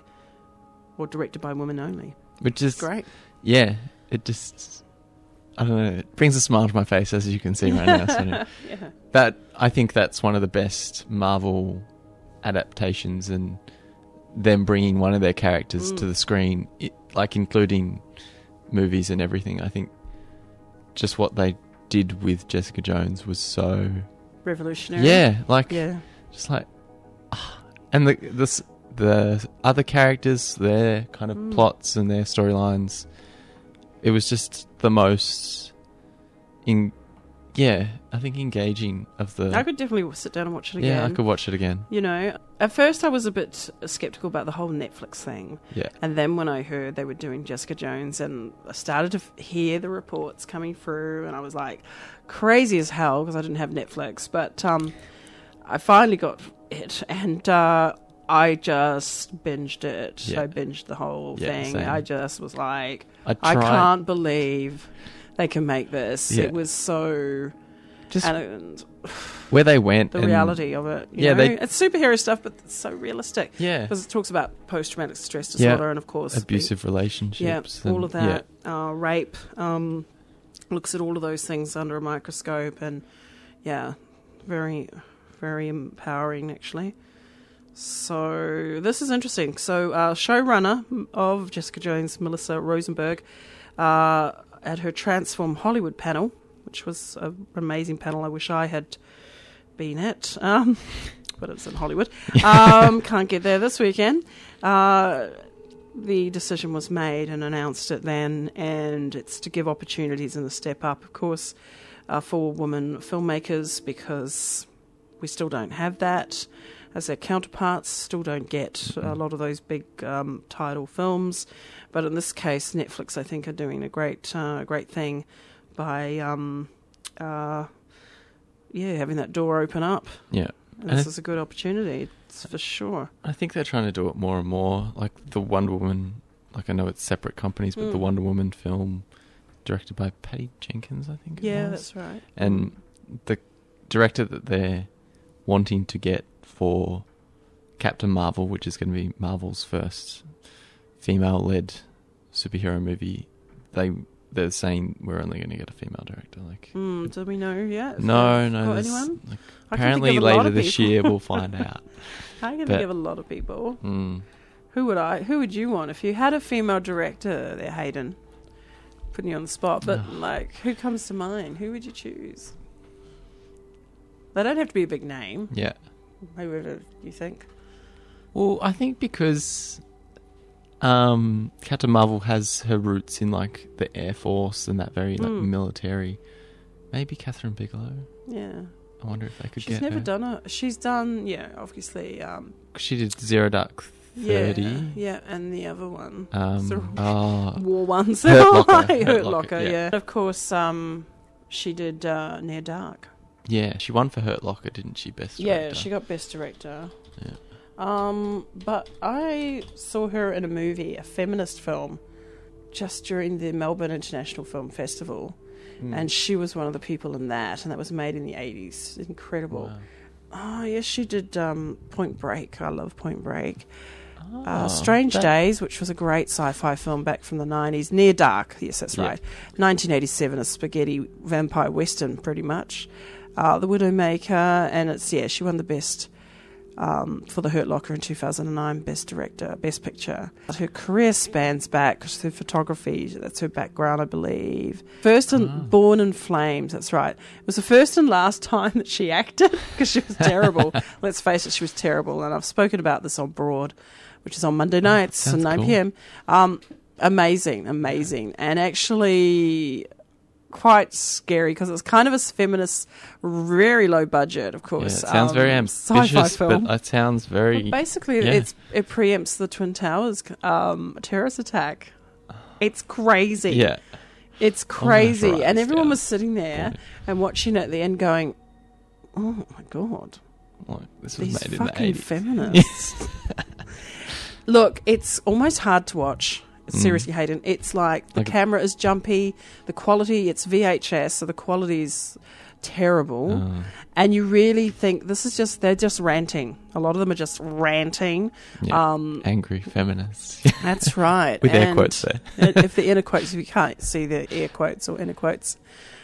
or directed by women only. Which is... Great. Yeah, it just... I don't know. It brings a smile to my face, as you can see right now. So Yeah. that, I think that's one of the best Marvel adaptations, and them bringing one of their characters Mm. to the screen, it, like including movies and everything. I think just what they did with Jessica Jones was so... Revolutionary. Yeah, like... Yeah. Just like... ah. And the, the, s- the other characters, their kind of Mm. plots and their storylines, it was just the most... in Yeah, I think engaging of the... I could definitely sit down and watch it again. yeah, I could watch it again. You know, at first I was a bit skeptical about the whole Netflix thing. Yeah. And then when I heard they were doing Jessica Jones, and I started to f- hear the reports coming through, and I was like, crazy as hell, because I didn't have Netflix. But um, I finally got it, and uh, I just binged it. Yeah. I binged the whole Yeah, thing. same. I just was like, I I tried... can't believe they can make this. Yeah. It was so... Just and where they went. the and- reality of it. You Yeah, know? they- It's superhero stuff, but it's so realistic. Yeah. Because it talks about post-traumatic stress Yeah. disorder and, of course... Abusive the- relationships. Yeah, all and- of that. Uh, rape. Um, looks at all of those things under a microscope. And, yeah, very, very empowering, actually. So this is interesting. So uh, showrunner of Jessica Jones, Melissa Rosenberg, uh, at her Transform Hollywood panel, which was an amazing panel I wish I had been at, um, but it's in Hollywood. Um, can't get there this weekend. Uh, the decision was made and announced it then, and it's to give opportunities and a step up, of course, uh, for women filmmakers, because we still don't have that. As their counterparts, still don't get a lot of those big um, title films. But in this case, Netflix, I think, are doing a great, uh, great thing by, um, uh, yeah, having that door open up. Yeah. And And this I- is a good opportunity, it's for sure. I think they're trying to do it more and more. Like the Wonder Woman, like I know it's separate companies, but the Mm. Wonder Woman film directed by Patty Jenkins, I think it Yeah, was. that's right. And the director that they're wanting to get for Captain Marvel, which is going to be Marvel's first female-led superhero movie, they they're saying we're only going to get a female director. Like, Mm, do we know yet? If no, they've no. got there's- anyone? Like, I can think apparently of a lot later of this people. year we'll find out. I can But- think of a lot of people. Mm. Who would I? Who would you want if you had a female director there, Hayden? Putting you on the spot, but like, who comes to mind? Who would you choose? They don't have to be a big name. Yeah. Whoever you think. Well, I think because um, Captain Marvel has her roots in like the Air Force and that very like Mm. military. Maybe Catherine Bigelow. Yeah, I wonder if they could she's get never her. done a. She's done, yeah, obviously. Um, She did Zero Dark Thirty. yeah, yeah, and the other one, Um, So- oh, War Ones. Hurt Locker, Hurt, Hurt Locker, Locker, yeah. yeah. Of course, um, she did uh, Near Dark. yeah. She won for Hurt Locker, didn't she? Best Yeah, director. she got Best Director. Yeah. Um, but I saw her in a movie, a feminist film, just during the Melbourne International Film Festival, Mm. and she was one of the people in that, and that was made in the eighties. Incredible. Wow. Oh, yes, she did um, Point Break. I love Point Break. Oh, Uh, Strange that- Days, which was a great sci-fi film back from the nineties. Near Dark, yes, that's Yeah. right. nineteen eighty-seven, a spaghetti vampire western, pretty much. Uh, the Widowmaker, and it's, yeah, she won the best um, for The Hurt Locker in two thousand nine, Best Director, Best Picture. But her career spans back, because her photography, that's her background, I believe. First in Oh. Born in Flames, that's right. It was the first and last time that she acted, because she was terrible. Let's face it, she was terrible, and I've spoken about this on Broad, which is on Monday nights at sounds nine cool. p.m. Um, amazing, amazing, and actually quite scary because it's kind of a feminist, very low budget, of Yeah, it course. sounds um, very sci-fi ambitious, film. but it sounds very. Well, basically, yeah. it's it preempts the Twin Towers um, terrorist attack. It's crazy. yeah. It's crazy, and Unauthorized, everyone yeah. was sitting there Boy. and watching it at the end, going, "Oh my god." Like, this was These made in the fucking eighties. feminists. Look, it's almost hard to watch. Mm. Seriously, Hayden. It's like the Like- camera is jumpy, the quality, it's V H S, so the quality's terrible. Oh. And you really think this is just, they're just ranting. A lot of them are just ranting. Yeah. Um, Angry feminists. that's right. With air And quotes there. if the inner quotes, if you can't see the air quotes or inner quotes.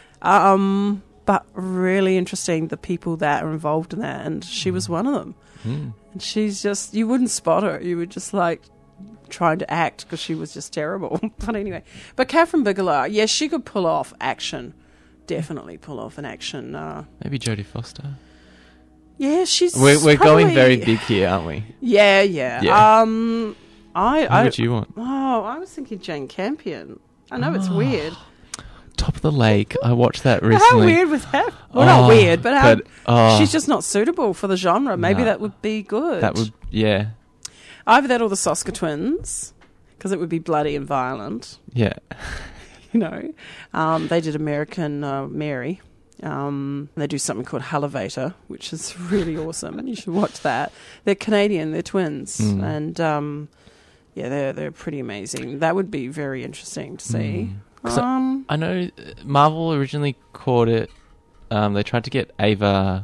Um, but really interesting, the people that are involved in that. And she was one of them. Mm. And she's just, you wouldn't spot her. You would just like trying to act because she was just terrible. But anyway, but Catherine Bigelow, yes, she could pull off action. Definitely pull off an action. Uh, Maybe Jodie Foster. yeah, she's. We're, we're probably- going very big here, aren't we? Yeah, yeah. Yeah. Um, I, Who I, would you want? oh, I was thinking Jane Campion. I know it's Oh, weird. Top of the Lake. I watched that How recently. weird was that? Well, not Oh, weird, but how but, oh, she's just not suitable for the genre. Maybe No. that would be good. That would, yeah, Either that or the Soska twins, because it would be bloody and violent. yeah. You know, um, they did American uh, Mary. Um, they do something called Elevator, which is really awesome. You should watch that. They're Canadian. They're twins, Mm. and um, yeah, they're they're pretty amazing. That would be very interesting to see. Mm. 'Cause I- Um, I know uh, Marvel originally called it. Um, they tried to get Ava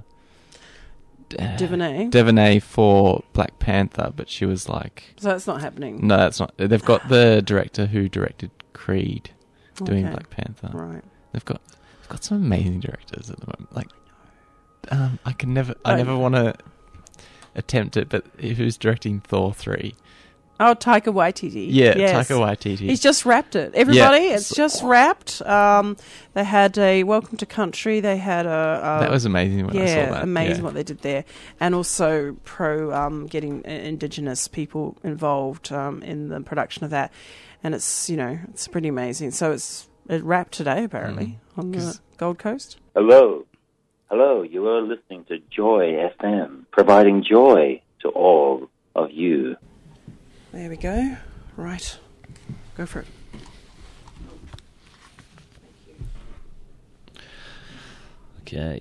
uh, DuVernay. DuVernay for Black Panther, but she was like, So that's not happening. "No, that's not." They've got the director who directed Creed doing Okay. Black Panther. Right. They've got they've got some amazing directors at the moment. Like, um, I can never, I Right. never want to attempt it. But who's directing Thor three? Oh, Taika Waititi. Yeah, Yes. Taika Waititi. He's just wrapped it. Everybody, Yeah. it's just wrapped. Um, they had a Welcome to Country. They had a, a that was amazing when yeah, I saw that. amazing yeah. what they did there, and also pro um, getting uh, Indigenous people involved um, in the production of that, and it's you know it's pretty amazing. So it's it wrapped today apparently on the 'Cause- Gold Coast. Hello. Hello. You are listening to Joy F M, providing joy to all of you. There we go. Right, go for it. Okay.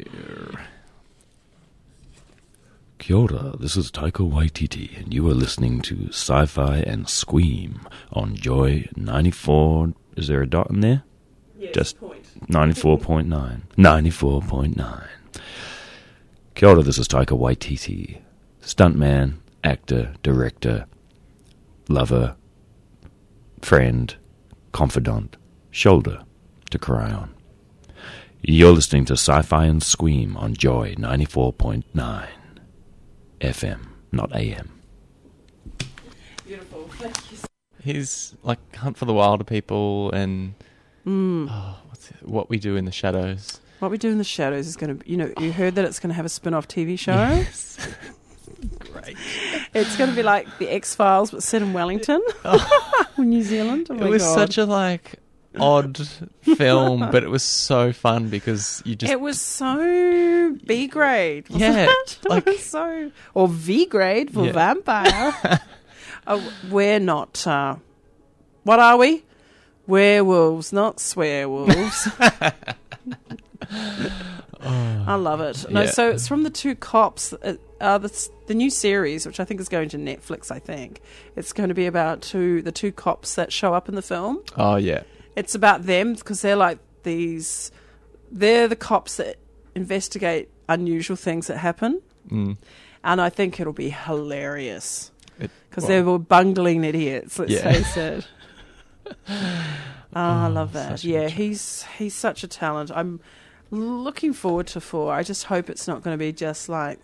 Kia ora, this is Taika Waititi, and you are listening to Sci-Fi and Squeam on Joy ninety-four. Is there a dot in there? Yes, Just point. ninety-four point nine. ninety-four point nine. Kia ora, this is Taika Waititi, stuntman, actor, director, lover, friend, confidant, shoulder to cry on. You're listening to Sci-Fi and Squeam on Joy ninety-four point nine F M, not A M. Beautiful. Thank you. He's like Hunt for the Wilder People and Mm. oh, what's it, What We Do in the Shadows. What We Do in the Shadows is going to, you know, you heard that it's going to have a spin-off T V show. Yes. Great. It's going to be like the X-Files, but set in Wellington, Oh. New Zealand. Oh It my was God. such a like odd film, but it was so fun because you just It was so B grade. wasn't Yeah, it? like- it was so or V grade for Yeah. vampire. Oh, we're not. Uh, what are we? Werewolves, not swearwolves. I love it. No, Yeah. so it's from the two cops. Uh, uh, the, the new series, which I think is going to Netflix. I think it's going to be about two the two cops that show up in the film. oh yeah, It's about them because they're like these. They're the cops that investigate unusual things that happen, mm. and I think it'll be hilarious It- because well, they were bungling idiots. Let's Yeah. face it. Oh, I love that. such a Yeah, good show. he's he's such a talent. I'm looking forward to four. I just hope it's not going to be just like,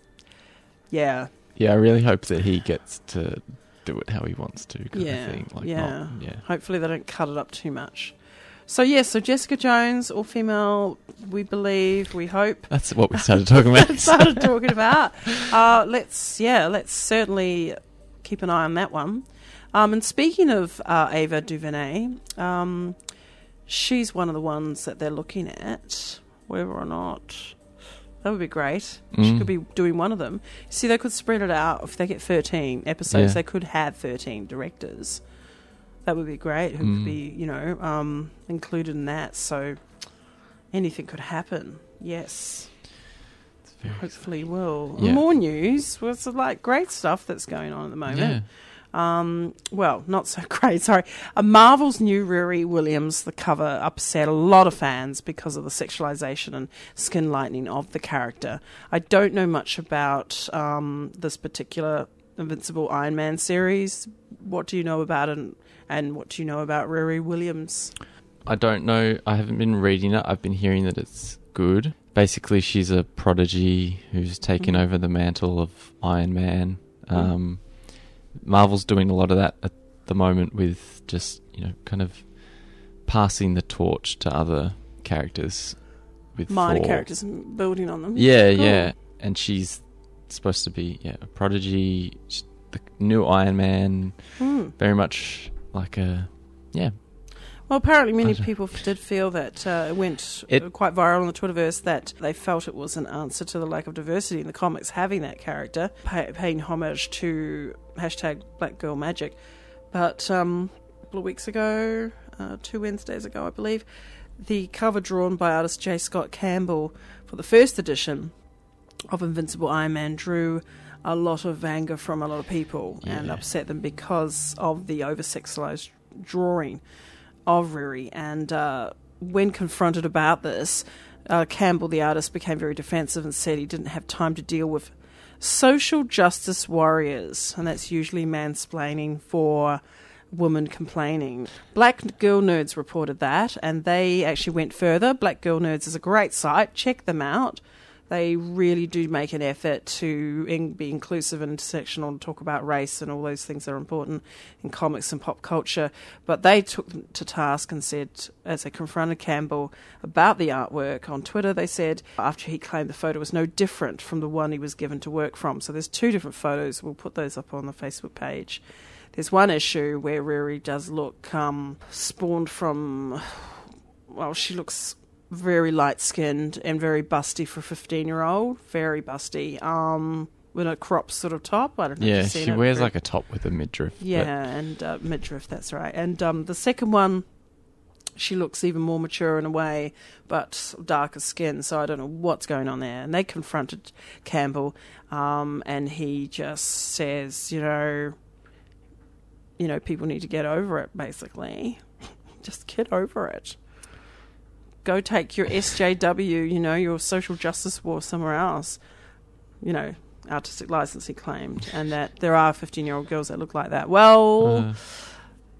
yeah, yeah. I really hope that he gets to do it how he wants to, kind yeah, of thing. Like, yeah. not, yeah. Hopefully they don't cut it up too much. So yeah, so Jessica Jones, all female, we believe, we hope. That's what we started talking about. started talking about. Uh, let's yeah, let's certainly keep an eye on that one. Um, and speaking of uh, Ava DuVernay, um, she's one of the ones that they're looking at. Whether or not that would be great. She Mm. could be doing one of them. See, they could spread it out. If they get thirteen episodes, Yeah. they could have thirteen directors. That would be great. Who Mm. could be, you know, um, included in that? So anything could happen. Yes. It's very Hopefully will. Yeah. More news. Well, it's like great stuff that's going on at the moment. Yeah. Um, well, not so great, sorry. Uh, Marvel's new Riri Williams, the cover, upset a lot of fans because of the sexualization and skin lightening of the character. I don't know much about um, this particular Invincible Iron Man series. What do you know about it, and, and what do you know about Riri Williams? I don't know. I haven't been reading it. I've been hearing that it's good. Basically, she's a prodigy who's taken Mhm. over the mantle of Iron Man. Um, Marvel's doing a lot of that at the moment with just, you know, kind of passing the torch to other characters. With Minor Thor. characters and building on them. Yeah, Cool. yeah. And she's supposed to be, yeah, a prodigy. She's the new Iron Man. Hmm. Very much like a, yeah. Well, apparently many I don't- people did feel that uh, it went It- uh, quite viral on the Twitterverse that they felt it was an answer to the lack of diversity in the comics, having that character, pay, paying homage to hashtag Black Girl Magic. But um, a couple of weeks ago, uh, two Wednesdays ago, I believe, the cover drawn by artist J. Scott Campbell for the first edition of Invincible Iron Man drew a lot of anger from a lot of people and Yeah. upset them because of the over-sexualized drawing of Riri. And uh, when confronted about this, uh, Campbell, the artist, became very defensive and said he didn't have time to deal with social justice warriors, and that's usually mansplaining for women complaining. Black Girl Nerds reported that, and they actually went further. Black Girl Nerds is a great site. Check them out. They really do make an effort to in, be inclusive and intersectional and talk about race and all those things that are important in comics and pop culture. But they took them to task and said, as they confronted Campbell about the artwork on Twitter, they said after he claimed the photo was no different from the one he was given to work from. So there's two different photos. We'll put those up on the Facebook page. There's one issue where Riri does look um, spawned from, well, she looks very light-skinned and very busty for a fifteen-year-old. Very busty. Um, with a crop sort of top. I don't know if Yeah, you've seen she it. wears Very- like a top with a midriff. but- Yeah, and uh, midriff, that's right. And um, the second one, she looks even more mature in a way, but darker skin, so I don't know what's going on there. And they confronted Campbell, um, and he just says, you know, you know, people need to get over it, basically. Just get over it. Go take your S J W, you know, your social justice war somewhere else. You know, artistic license, he claimed, and that there are fifteen-year-old girls that look like that. Well, Uh,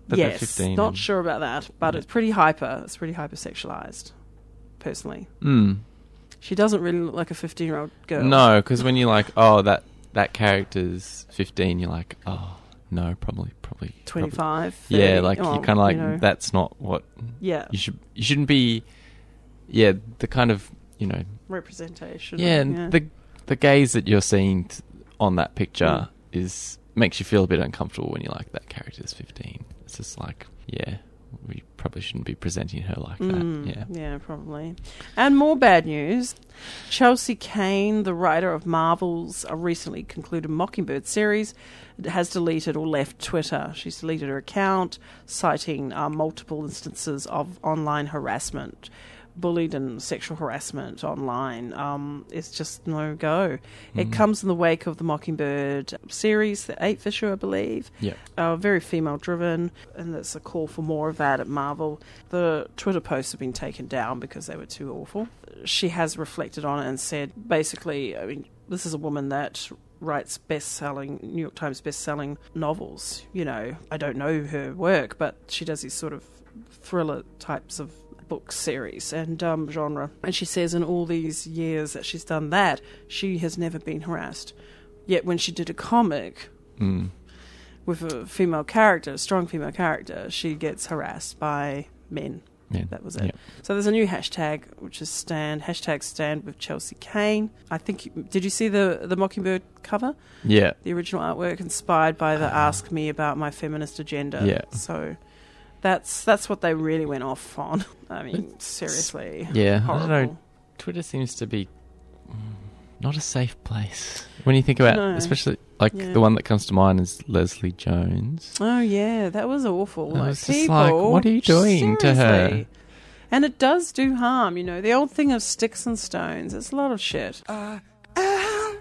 But they're yes, fifteen. not and- sure about that, but Yeah. it's pretty hyper. It's pretty hypersexualized, personally. Mm. She doesn't really look like a fifteen-year-old girl. No, because when you're like, oh, that that character's fifteen, you're like, oh, no, probably, probably probably- twenty-five. Yeah, thirty. like Oh, you're kind of like, you know. that's not what Yeah, you should. You shouldn't be. Yeah, the kind of you know. representation. Yeah, and the the gaze that you're seeing t- on that picture Mm. is makes you feel a bit uncomfortable when you're like, that character's fifteen. It's just like, yeah, we probably shouldn't be presenting her like Mm, that. Yeah. yeah, probably. And more bad news. Chelsea Kane, the writer of Marvel's uh, recently concluded Mockingbird series, has deleted or left Twitter. She's deleted her account, citing uh, multiple instances of online harassment. Bullied and sexual harassment online. Um, it's just no go. It Mm. comes in the wake of the Mockingbird series, the eighth issue, I believe. Yeah. Uh, very female driven, and there's a call for more of that at Marvel. The Twitter posts have been taken down because they were too awful. She has reflected on it and said, basically, I mean, this is a woman that writes best-selling, New York Times best-selling novels. You know, I don't know her work, but she does these sort of thriller types of book series and um, genre. And she says in all these years that she's done that, she has never been harassed. Yet when she did a comic Mm. with a female character, a strong female character, she gets harassed by men. Yeah. That was it. Yeah. So there's a new hashtag, which is stand, hashtag stand with Chelsea Kane. I think, you- did you see the, the Mockingbird cover? Yeah. The original artwork inspired by the Ask Me About My Feminist Agenda. Yeah. So that's that's what they really went off on. I mean, seriously. Yeah. I Horrible. don't know. Twitter seems to be mm, not a safe place. When you think about, No. especially like Yeah. the one that comes to mind is Leslie Jones. Oh, yeah, that was awful. I Like, was just people, like, what are you doing to her? seriously. And it does do harm, you know. The old thing of sticks and stones, it's a lot of shit. Uh, oh,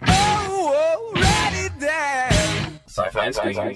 already dead. Sci-fi and Scream.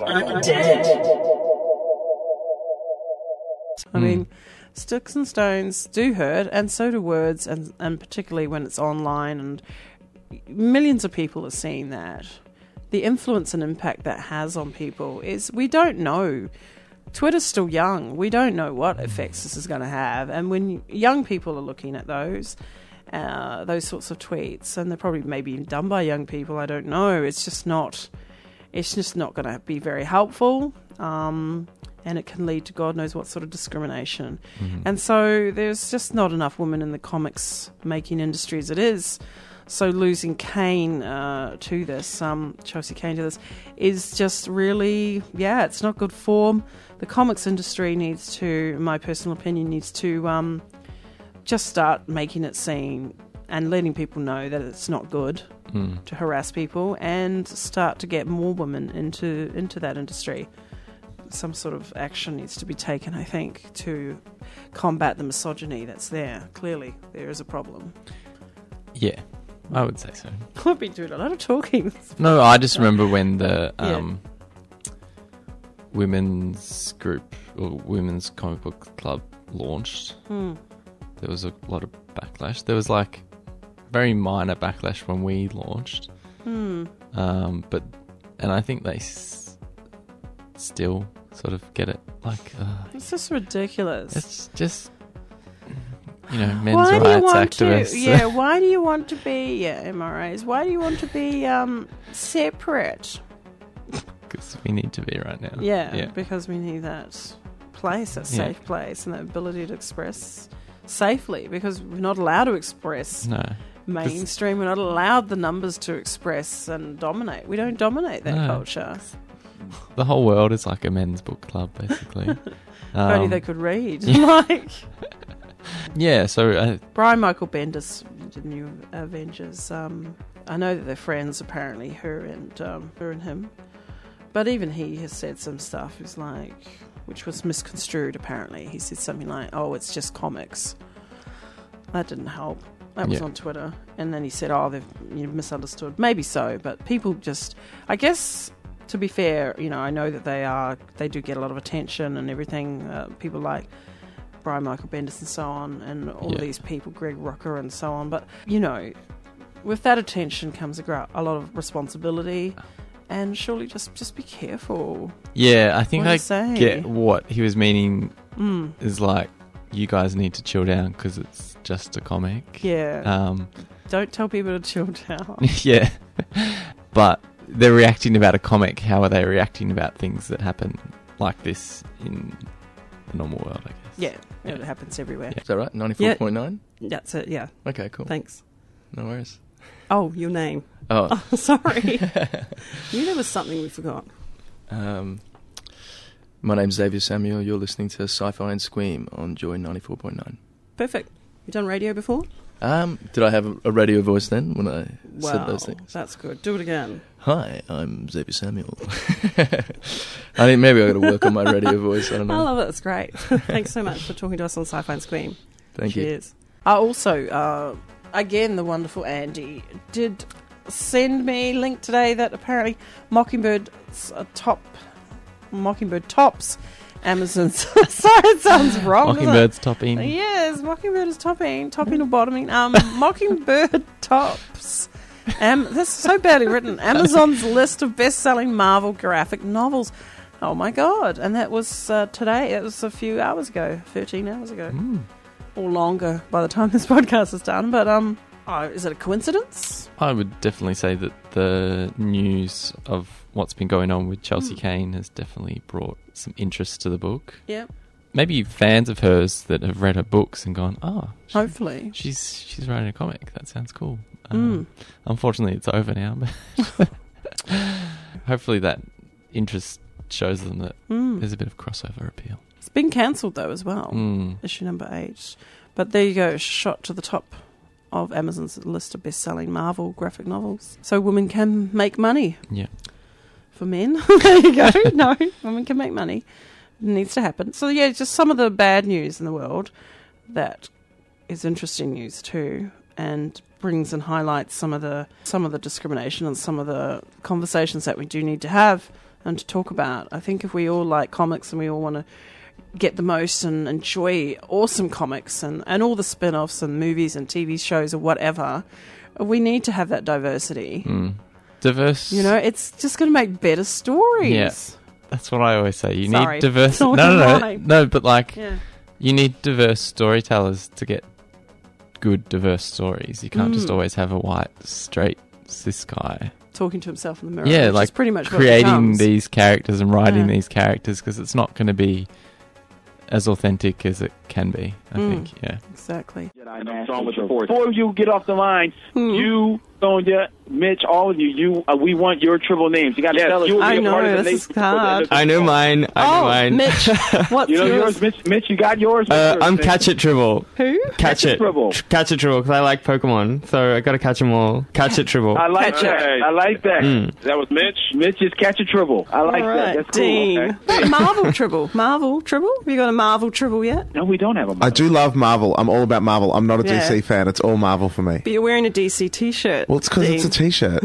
I mean, sticks and stones do hurt, and so do words, and, and particularly when it's online, and millions of people are seeing that. The influence and impact that has on people is, we don't know. Twitter's still young. We don't know what effects this is going to have. And when young people are looking at those, uh, those sorts of tweets, and they're probably maybe done by young people, I don't know. It's just not, it's just not going to be very helpful. Um, and it can lead to God knows what sort of discrimination. Mm-hmm. And so there's just not enough women in the comics making industry as it is. So losing Kane uh, to this, um, Chelsea Kane to this, is just really, yeah, it's not good form. The comics industry needs to, in my personal opinion, needs to um, just start making it seen and letting people know that it's not good Mm. to harass people, and start to get more women into into that industry. Some sort of action needs to be taken, I think, to combat the misogyny that's there. Clearly, there is a problem. Yeah, I would say so. I've been doing a lot of talking. No, I just remember when the Yeah. um, women's group or women's comic book club launched. Hmm. There was a lot of backlash. There was like very minor backlash when we launched, Hmm. um, but and I think they s- still sort of get it. Like uh, It's just ridiculous. it's just you know men's why do you rights want activists. to? Yeah, why do you want to be? Yeah, M R As. Why do you want to be um, separate? Because we need to be right now. Yeah, yeah. because we need that place, that Yeah. safe place, and that ability to express safely. Because we're not allowed to express No. mainstream. We're not allowed the numbers to express and dominate. We don't dominate that No. culture. The whole world is like a men's book club, basically. If only Um, they could read. yeah. like Yeah, so uh, Brian Michael Bendis did New Avengers. Um, I know that they're friends, apparently, her and um, her and him. But even he has said some stuff. He's like, which was misconstrued. Apparently, he said something like, "Oh, it's just comics." That didn't help. That was Yeah. on Twitter, and then he said, "Oh, they've you know, misunderstood." Maybe so, but people just, I guess. To be fair, you know, I know that they are, they do get a lot of attention and everything. Uh, people like Brian Michael Bendis and so on, and all of Yeah. these people, Greg Rucka and so on. But, you know, with that attention comes a, gra- a lot of responsibility, and surely just just be careful. Yeah, I think What do I you say? get what he was meaning Mm. is like, you guys need to chill down because it's just a comic. Yeah. Um, Don't tell people to chill down. yeah. But they're reacting about a comic. How are they reacting about things that happen like this in the normal world, I guess? Yeah, yeah, it happens everywhere. Is that right? ninety-four point nine? Yeah, that's it, yeah. Okay, cool. Thanks. No worries. Oh, your name. Oh. Oh, sorry. You there was something we forgot. Um, my name's Xavier Samuel. You're listening to Sci-Fi and Squeam on Joy ninety-four point nine. Perfect. You done radio before? Um, did I have a, a radio voice then when I Wow, said those things? that's good. Do it again. Hi, I'm Xavier Samuel. I think maybe I got to work on my radio voice. I don't know. I love it. It's great. Thanks so much for talking to us on Sci-Fi and Squeam. Thank you. Cheers. Uh, also, uh, again, the wonderful Andy did send me a link today that apparently Mockingbird's uh, top Mockingbird tops Amazon's. Sorry, it sounds wrong. doesn't it? Mockingbird's topping. Yes, Mockingbird is topping, topping or bottoming. Um, Mockingbird tops. Um, that's so badly written. Amazon's list of best-selling Marvel graphic novels. Oh my god! And that was uh, today. It was a few hours ago, thirteen hours ago, Mm. or longer by the time this podcast is done. But um, oh, is it a coincidence? I would definitely say that the news of what's been going on with Chelsea Mm. Kane has definitely brought some interest to the book. Yeah. Maybe fans of hers that have read her books and gone, oh, she- Hopefully. she's she's writing a comic. That sounds cool. Um, Mm. Unfortunately, it's over now. But hopefully that interest shows them that Mm. there's a bit of crossover appeal. It's been cancelled though as well. Mm. Issue number eight. But there you go, shot to the top of Amazon's list of best-selling Marvel graphic novels. So women can make money. Yeah. For men. There you go. No, women can make money. It needs to happen. So yeah, just some of the bad news in the world that is interesting news too, and brings and highlights some of the some of the discrimination and some of the conversations that we do need to have and to talk about. I think if we all like comics and we all want to get the most and enjoy awesome comics and, and all the spin-offs and movies and T V shows or whatever, we need to have that diversity. Mm. Diverse. You know, it's just going to make better stories. Yeah. That's what I always say. You Sorry. need diverse. It's not No, no, no, mine. no. But like, Yeah. you need diverse storytellers to get good, diverse stories. You can't just Mm. always have a white, straight, cis guy. Talking to himself in the mirror. Yeah, which like is pretty much what it creating becomes. these characters and writing Yeah. these characters, because it's not going to be as authentic as it can be. I Mm. think. Yeah. Exactly. Before you get off the line, you, Sonia, Mitch, all of you, you, uh, we want your triple names. You got to tell us. I know, this is hard. I know mine. I know Oh, mine. Mitch, what's You know yours? yours, Mitch. Mitch, you got yours. Uh, What's I'm yours, Catch It Tribble. Who? Catch It. Tribble. Catch It Tribble, because I like Pokemon, so I gotta catch them all. Catch It Tribble. I like Catch that. it. I like that. Mm. That was Mitch. Mitch is catch a triple. I like All that. right, That's cool. Dean. Okay. Marvel Tribble. Marvel Tribble? Have you got a Marvel Tribble yet? No, we don't have a. I do love Marvel. I'm all about Marvel. I'm not a Yeah. D C fan. It's all Marvel for me. But you're wearing a D C t-shirt. Well, it's because it's a T-shirt.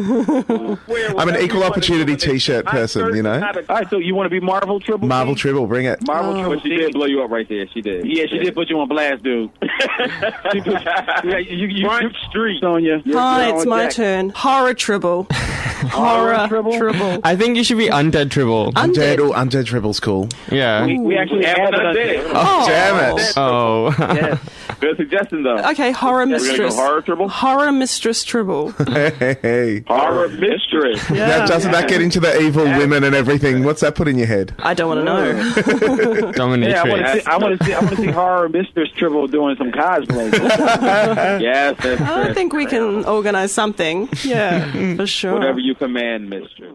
I'm an equal opportunity T-shirt person, you know. All right, so you want to be Marvel triple? Marvel Tribble, bring it. Marvel Oh. triple. She did blow you up right there. She did. Yeah, she did put you on blast, dude. She put- yeah, you, you, you street, Sonia. You're- Hi, you're it's on my deck. turn. Horror Tribble. Horror Tribble. I think you should be Undead Tribble. Undead, oh, Undead Tribble's cool. Yeah. We, we actually have that undead. Oh, damn it. Oh. Yes. Good suggestion, though. Okay, Horror We're gonna go Mistress. horror triple? Horror Mistress Tribble. Hey, hey. Horror mistress. Now, doesn't that get into the evil women and everything? What's that put in your head? I don't want to know. Dominatrix. Yeah, I want to see. I want to see. I want to see horror mistress triple doing some cosplay. Yes, that's I think we can organise something. Yeah, for sure. whatever you command, mistress.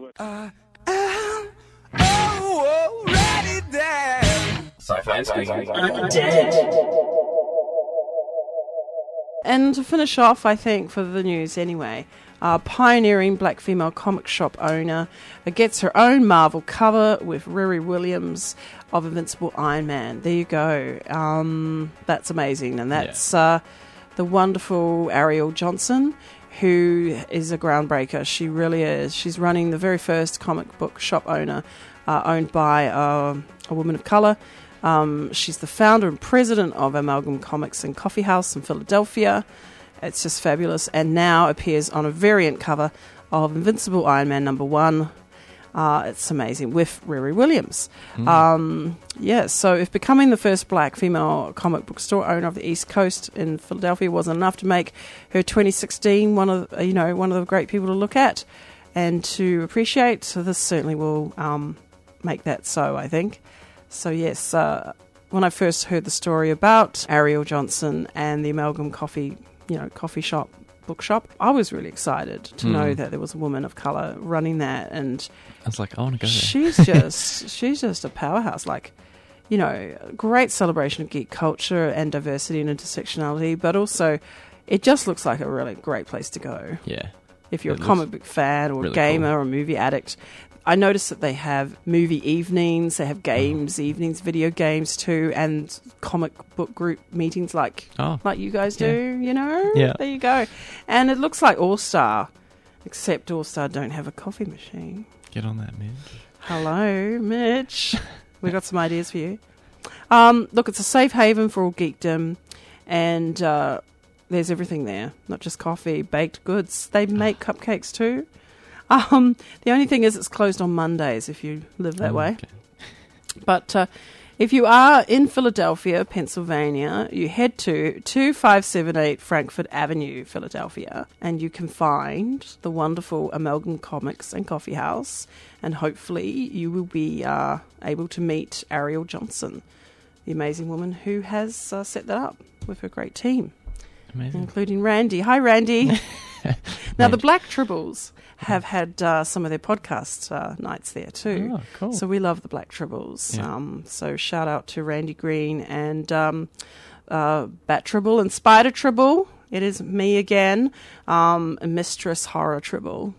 And to finish off, I think, for the news anyway, uh, pioneering black female comic shop owner uh, gets her own Marvel cover with Riri Williams of Invincible Iron Man. There you go. Um, that's amazing. And that's uh, the wonderful Ariel Johnson, who is a groundbreaker. She really is. She's running the very first comic book shop owner uh, owned by uh, a woman of colour. Um, she's the founder and president of Amalgam Comics and Coffee House in Philadelphia. It's just fabulous, and now appears on a variant cover of Invincible Iron Man number one. Uh, it's amazing with Riri Williams. Mm. Um, yeah, so if becoming the first black female comic book store owner of the East Coast in Philadelphia wasn't enough to make her twenty sixteen one of you know one of the great people to look at and to appreciate, so this certainly will um, make that so, I think. So yes, uh, when I first heard the story about Ariel Johnson and the Amalgam Coffee, you know, coffee shop, bookshop, I was really excited to Mm. know that there was a woman of colour running that, and I was like, I want to go there. she's just she's just a powerhouse. Like, you know, great celebration of geek culture and diversity and intersectionality, but also it just looks like a really great place to go. Yeah. If you're It a comic looks book fan or really a gamer cool. or a movie addict. I noticed that they have movie evenings, they have games evenings, video games too, and comic book group meetings like Oh. like you guys Yeah. do, you know? Yeah. There you go. And it looks like All Star, except All Star don't have a coffee machine. Get on that, Mitch. Hello, Mitch. We got some ideas for you. Um, look, it's a safe haven for all geekdom, and uh, there's everything there. Not just coffee, baked goods. They make cupcakes too. Um, the only thing is, it's closed on Mondays if you live that Oh, way. okay. But uh, if you are in Philadelphia, Pennsylvania, you head to two five seven eight Frankfurt Avenue, Philadelphia, and you can find the wonderful Amalgam Comics and Coffee House, and hopefully you will be uh, able to meet Ariel Johnson, the amazing woman who has uh, set that up with her great team, Amazing. including Randy. Hi, Randy. Now, the Randy. Black Tribbles have had uh, some of their podcast uh, nights there too. Oh, cool. So we love the Black Tribbles. Yeah. Um, so shout out to Randy Green and um, uh, Bat Tribble and Spider Tribble. It is me again, um, Mistress Horror Tribble.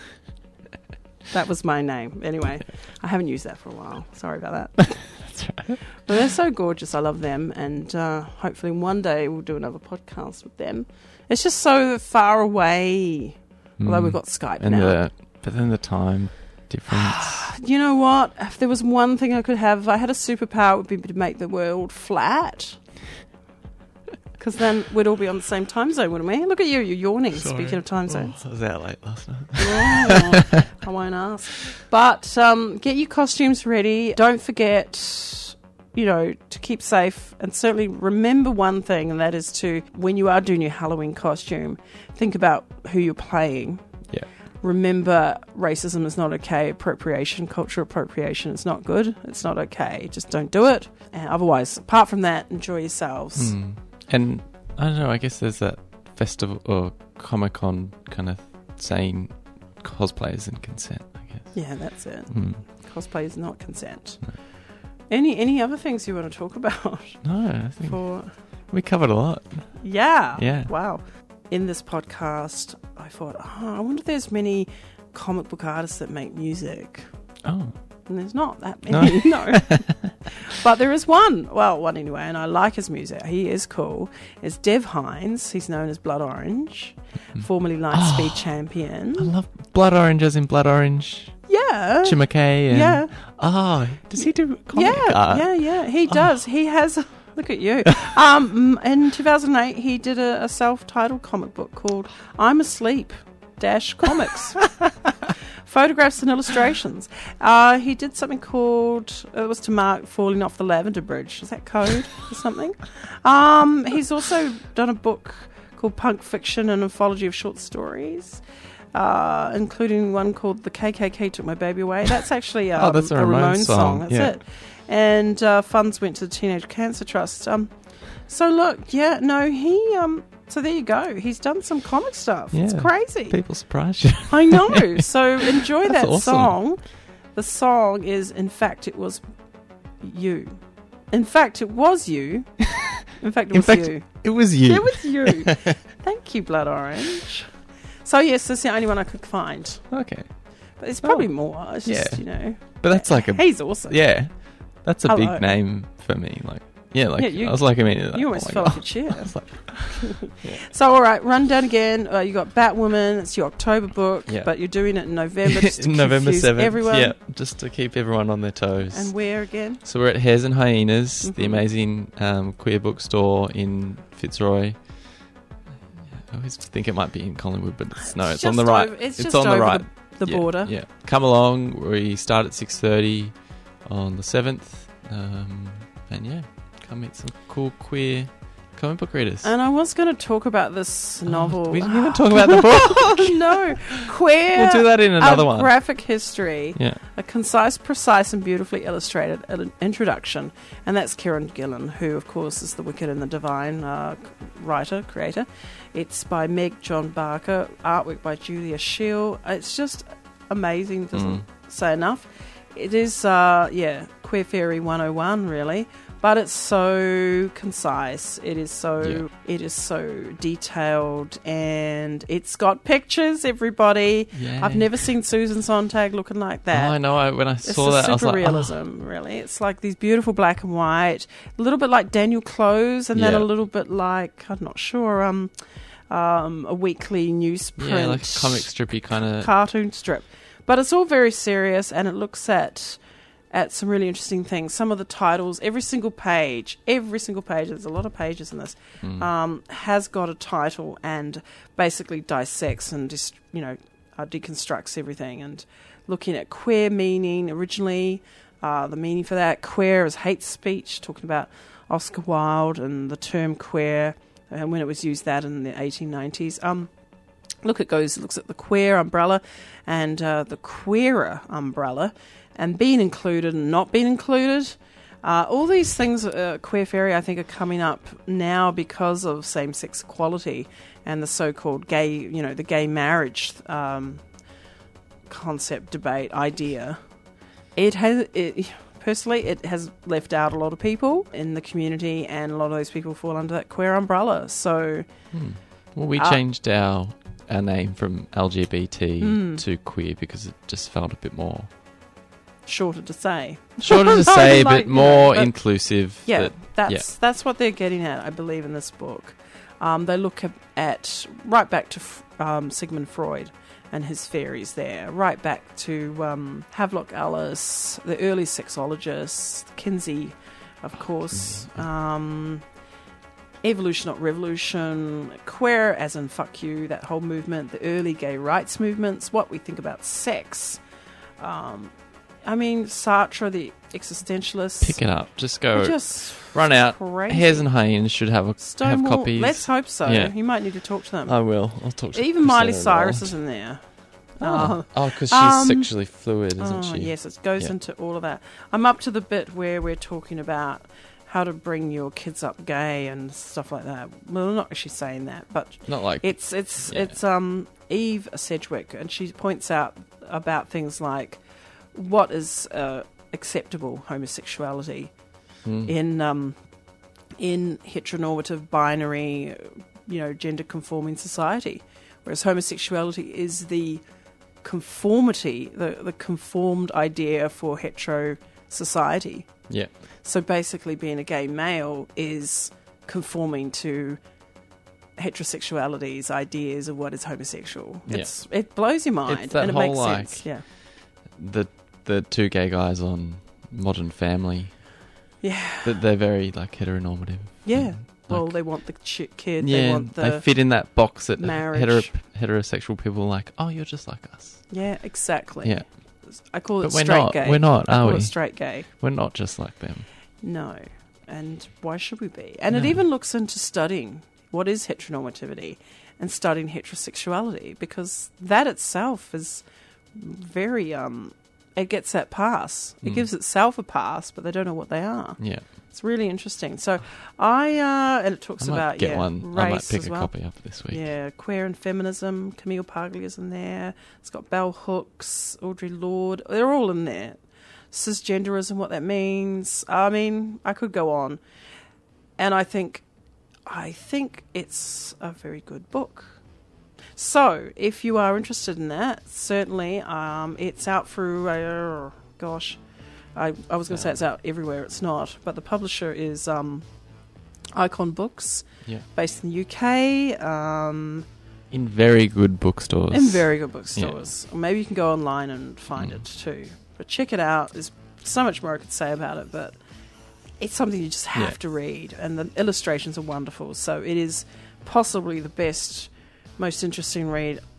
That was my name. Anyway, I haven't used that for a while. Sorry about that. That's right. But they're so gorgeous. I love them. And uh, hopefully one day we'll do another podcast with them. It's just so far away. Although Mm. we've got Skype and now. The, but then the time difference. You know what? If there was one thing I could have, if I had a superpower, it would be to make the world flat. Because then we'd all be on the same time zone, wouldn't we? Look at you, you're yawning, Sorry. speaking of time zones. Oh, I was out late last night. Oh, I won't ask. But um, get your costumes ready. Don't forget, you know, to keep safe. And certainly remember one thing, and that is to, when you are doing your Halloween costume, think about who you're playing. Yeah. Remember, racism is not okay. Appropriation, cultural appropriation is not good. It's not okay. Just don't do it. And otherwise, apart from that, enjoy yourselves. Mm. And I don't know, I guess there's that festival or Comic Con kind of saying cosplayers and consent, I guess. Yeah, that's it. Mm. Cosplay is not consent. No. Any any other things you want to talk about? No, I think For we covered a lot. yeah, Yeah. wow. In this podcast, I thought, oh, I wonder if there's many comic book artists that make music. Oh. And there's not that many, no. no. But there is one. Well, one anyway, and I like his music. He is cool. It's Dev Hines. He's known as Blood Orange, Mm-hmm. formerly Lightspeed oh, champion. I love Blood Orange as in Blood Orange. Yeah. Chimacay. And, yeah. Oh, does he do comic yeah, art? Yeah, yeah, he does. Oh. He has... Look at you. Um, in two thousand eight, he did a, a self-titled comic book called I'm Asleep Dash Comics. Photographs and illustrations. Uh, he did something called, it was to mark falling off the Lavender Bridge. Is that code or something? Um, he's also done a book called Punk Fiction, an anthology of short stories, uh, including one called The K K K Took My Baby Away. That's actually um, oh, that's a, a Ramones Ramones song. song. That's yeah. it. And uh, funds went to the Teenage Cancer Trust. Um, so look, yeah, no, he... Um, so there you go. He's done some comic stuff. Yeah. It's crazy. People surprise you. I know. So enjoy that awesome. song. The song is, in fact, it was you. In fact, it was you. In fact, it In was fact, you. it was you. It was you. Thank you, Blood Orange. So yes, that's the only one I could find. Okay. But there's probably Oh. more. It's just, Yeah. you know. But that's like a... He's awesome. Yeah. That's a Hello. big name for me. Like, yeah, like, Yeah, you- I was like, I mean... Like, you almost oh fell my off your God. chair. I was like, yeah. So, all right, run down again. Uh, you got Batwoman. It's your October book, Yeah. but you're doing it in November. Just to November confuse seventh. everyone. Yeah, just to keep everyone on their toes. And where again? So we're at Hares and Hyenas, the Mhm. amazing um, queer bookstore in Fitzroy. I always think it might be in Collingwood, but it's, no, it's, on just the right. over- it's it's just on the over right. The, the yeah, border. Yeah, come along. We start at six thirty on the seventh, um, and yeah, come meet some cool queer comic book readers. And I was going to talk about this novel. Oh, we didn't even talk about the book. No, queer. We'll do that in another a one. Graphic history. Yeah. A concise, precise, and beautifully illustrated il- introduction. And that's Kieran Gillen, who, of course, is the Wicked and the Divine uh, writer, creator. It's by Meg John Barker, artwork by Julia Scheel. It's just amazing. Doesn't Mm. say enough. It is, uh, yeah, Queer Fairy one oh one, really. But it's so concise. It is so Yeah. it is so detailed, and it's got pictures. Everybody, Yeah. I've never seen Susan Sontag looking like that. Oh, I know. I, when I It's saw the that, I was like, superrealism, oh. really. It's like these beautiful black and white, a little bit like Daniel Close, and then Yeah. a little bit like, I'm not sure, um, um, a weekly newsprint, Yeah, like a comic strippy kind of cartoon strip. But it's all very serious, and it looks at at some really interesting things. Some of the titles, every single page, every single page, there's a lot of pages in this, Mm. um, has got a title and basically dissects and just, you know, uh, deconstructs everything. And looking at queer meaning originally, uh, the meaning for that, queer is hate speech, talking about Oscar Wilde and the term queer, and when it was used that in the eighteen nineties. Um, look, it goes, looks at the queer umbrella and uh, the queerer umbrella, and being included and not being included. Uh, all these things, uh, Queer Fairy, I think, are coming up now because of same-sex equality and the so-called gay, you know, the gay marriage um, concept, debate, idea. It has, it, personally, it has left out a lot of people in the community, and a lot of those people fall under that queer umbrella. So, Hmm. Well, we uh, changed our our name from L G B T Mm. to queer because it just felt a bit more shorter to say. shorter to say, Like, but you more know, but- inclusive. Yeah, that- that's yeah. that's what they're getting at, I believe, in this book. Um, they look at, at right back to um, Sigmund Freud and his theories there, right back to um, Havelock Ellis, the early sexologists, Kinsey, of course, um, evolution, not revolution, queer as in fuck you, that whole movement, the early gay rights movements, what we think about sex. Um, I mean, Sartre, the existentialist. Pick it up. Just go. They're just run out. crazy. Hairs and Haynes should have a, have Stonewall, copies. let's hope so. Yeah. You might need to talk to them. I will. I'll talk to Even Miley Christina Cyrus Rowland. is in there. Oh, Uh, because she's um, sexually fluid, isn't oh, she? Yes, it goes Yeah. into all of that. I'm up to the bit where we're talking about how to bring your kids up gay and stuff like that. Well, I'm not actually saying that, but Not like- it's it's yeah. it's um Eve Sedgwick, and she points out about things like what is uh, acceptable homosexuality Hmm. in um in heteronormative binary, you know, gender conforming society, whereas homosexuality is the conformity, the the conformed idea for hetero society. Yeah. So basically, being a gay male is conforming to heterosexuality's ideas of what is homosexual. Yeah. It's it blows your mind, It's that and it whole, makes like, sense. Yeah, The the two gay guys on Modern Family. Yeah. That they're very like heteronormative. yeah. Well, they want the chick kid. Yeah, they want the they fit in that box that marriage. hetero, heterosexual people are like, oh, you're just like us. Yeah, exactly. Yeah. I call it But we're straight not. gay. We're not, I are call we? it straight gay. We're not just like them. No. And why should we be? And it No. even looks into studying what is heteronormativity and studying heterosexuality, because that itself is very, um, it gets that pass. It Mm. gives itself a pass, but they don't know what they are. Yeah. It's really interesting. So I, uh, and it talks I might about, get yeah, one. race I might pick as a well. copy up this week. Yeah, queer and feminism. Camille Paglia's in there. It's got Bell Hooks, Audre Lorde. They're all in there. Cisgenderism, what that means. I mean, I could go on. And I think, I think it's a very good book. So, if you are interested in that, certainly, um, it's out through, uh, gosh, I, I was going to say it's out everywhere. It's not. But the publisher is um, Icon Books, Yeah. based in the U K. Um, In very good bookstores. in very good bookstores. Or maybe you can go online and find Mm. it too. But check it out. There's so much more I could say about it, but it's something you just have Yeah. to read. And the illustrations are wonderful. So it is possibly the best, most interesting read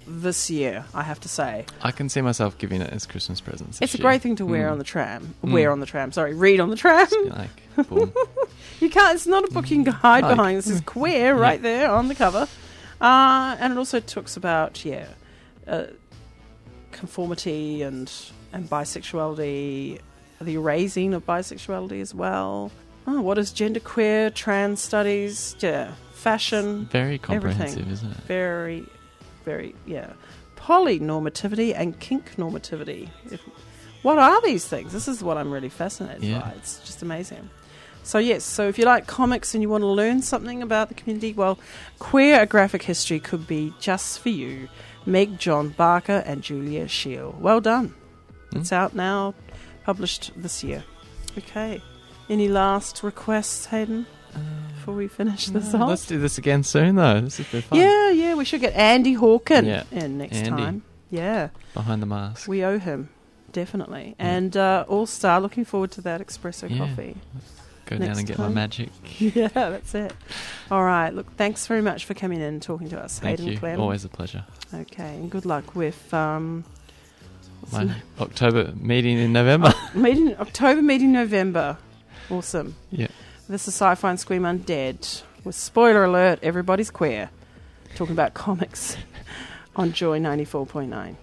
this year, I have to say. I can see myself giving it as Christmas presents. It's a this great year. thing to wear Mm. on the tram. Mm. Wear on the tram, sorry, read on the tram. Just be like, boom. You can't, it's not a book you can hide Like- behind. This is queer Yeah. right there on the cover. Uh, and it also talks about, yeah, uh, conformity and, and bisexuality, the erasing of bisexuality as well. Oh, what is genderqueer, trans studies, yeah, fashion, Very comprehensive, everything. isn't it? Very, very, yeah. Polynormativity and kink normativity. If, what are these things? This is what I'm really fascinated Yeah. by. It's just amazing. So yes, so if you like comics and you want to learn something about the community, well, Queer A Graphic History could be just for you. Meg John Barker and Julia Shield. Well done. Mm. It's out now, published this year. Okay. Any last requests, Hayden, before we finish this No, off? let's do this again soon, though. This has been fun. Yeah, yeah, we should get Andy Hawken Yeah. in next Andy. time. Yeah. Behind the mask. We owe him, definitely. And uh, All Star, looking forward to that espresso Yeah. coffee. Go down next and get time. my magic. Yeah, that's it. All right. Look, thanks very much for coming in and talking to us, Thank Hayden you. Clem. Always a pleasure. Okay, and good luck with um, what's the My October meeting in November. meeting October meeting November. Awesome. Yeah. This is Sci-Fi and Scream Undead. With spoiler alert, everybody's queer. Talking about comics on Joy ninety-four point nine.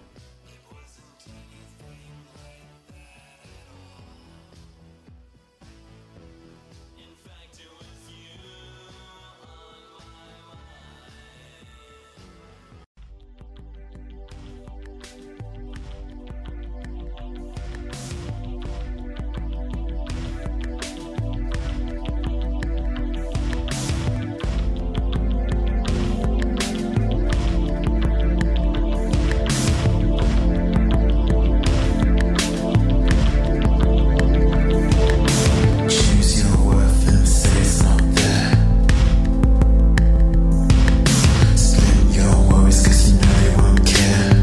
Choose your worth and say it's not there. Split your worries cause you know they won't care.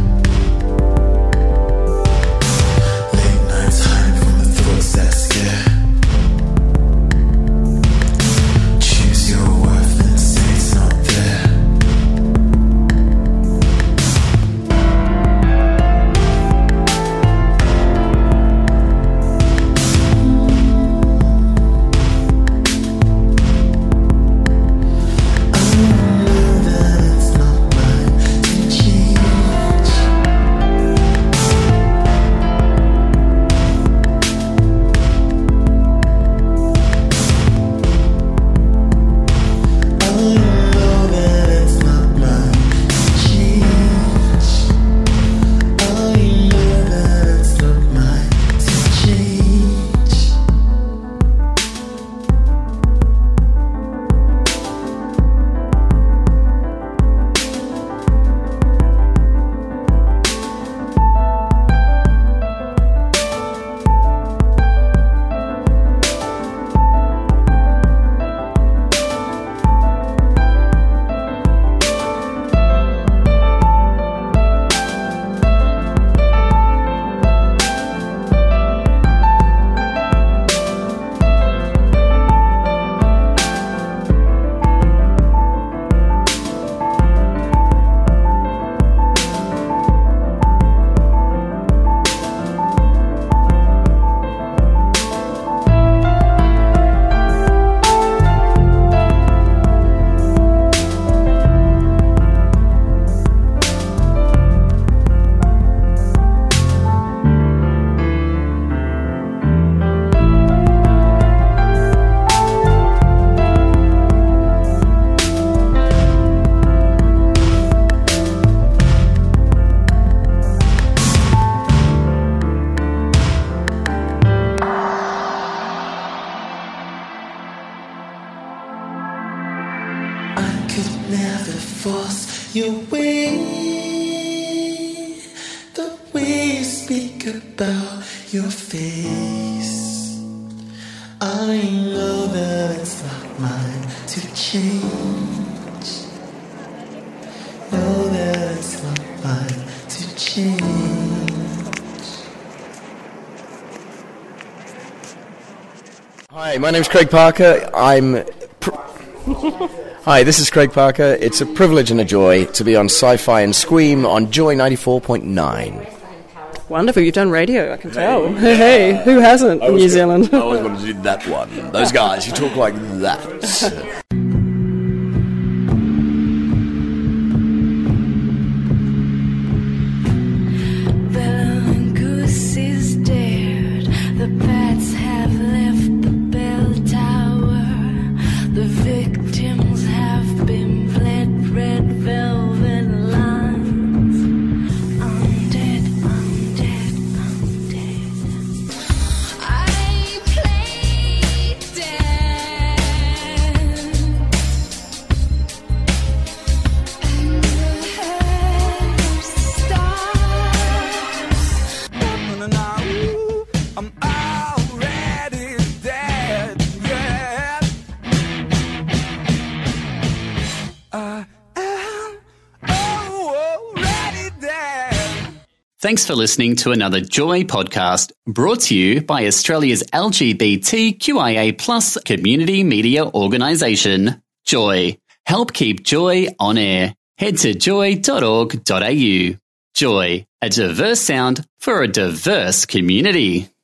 Late nights hiding from the thoughts that scare. Choose your worth and say it's not there. I could never force your way. The way you speak about your face, I know that it's not mine to change. Know that it's not mine to change. Hi, my name's Craig Parker. I'm. Pr- Hi, this is Craig Parker. It's a privilege and a joy to be on Sci-Fi and Squeam on Joy ninety-four point nine. Wonderful, you've done radio, I can tell. Hey, hey, who hasn't in New Zealand? I always wanted to do that one. Those guys who talk like that. Thanks for listening to another Joy podcast brought to you by Australia's L G B T Q I A plus community media organisation, Joy. Help keep Joy on air. Head to joy dot org dot a u. Joy, a diverse sound for a diverse community.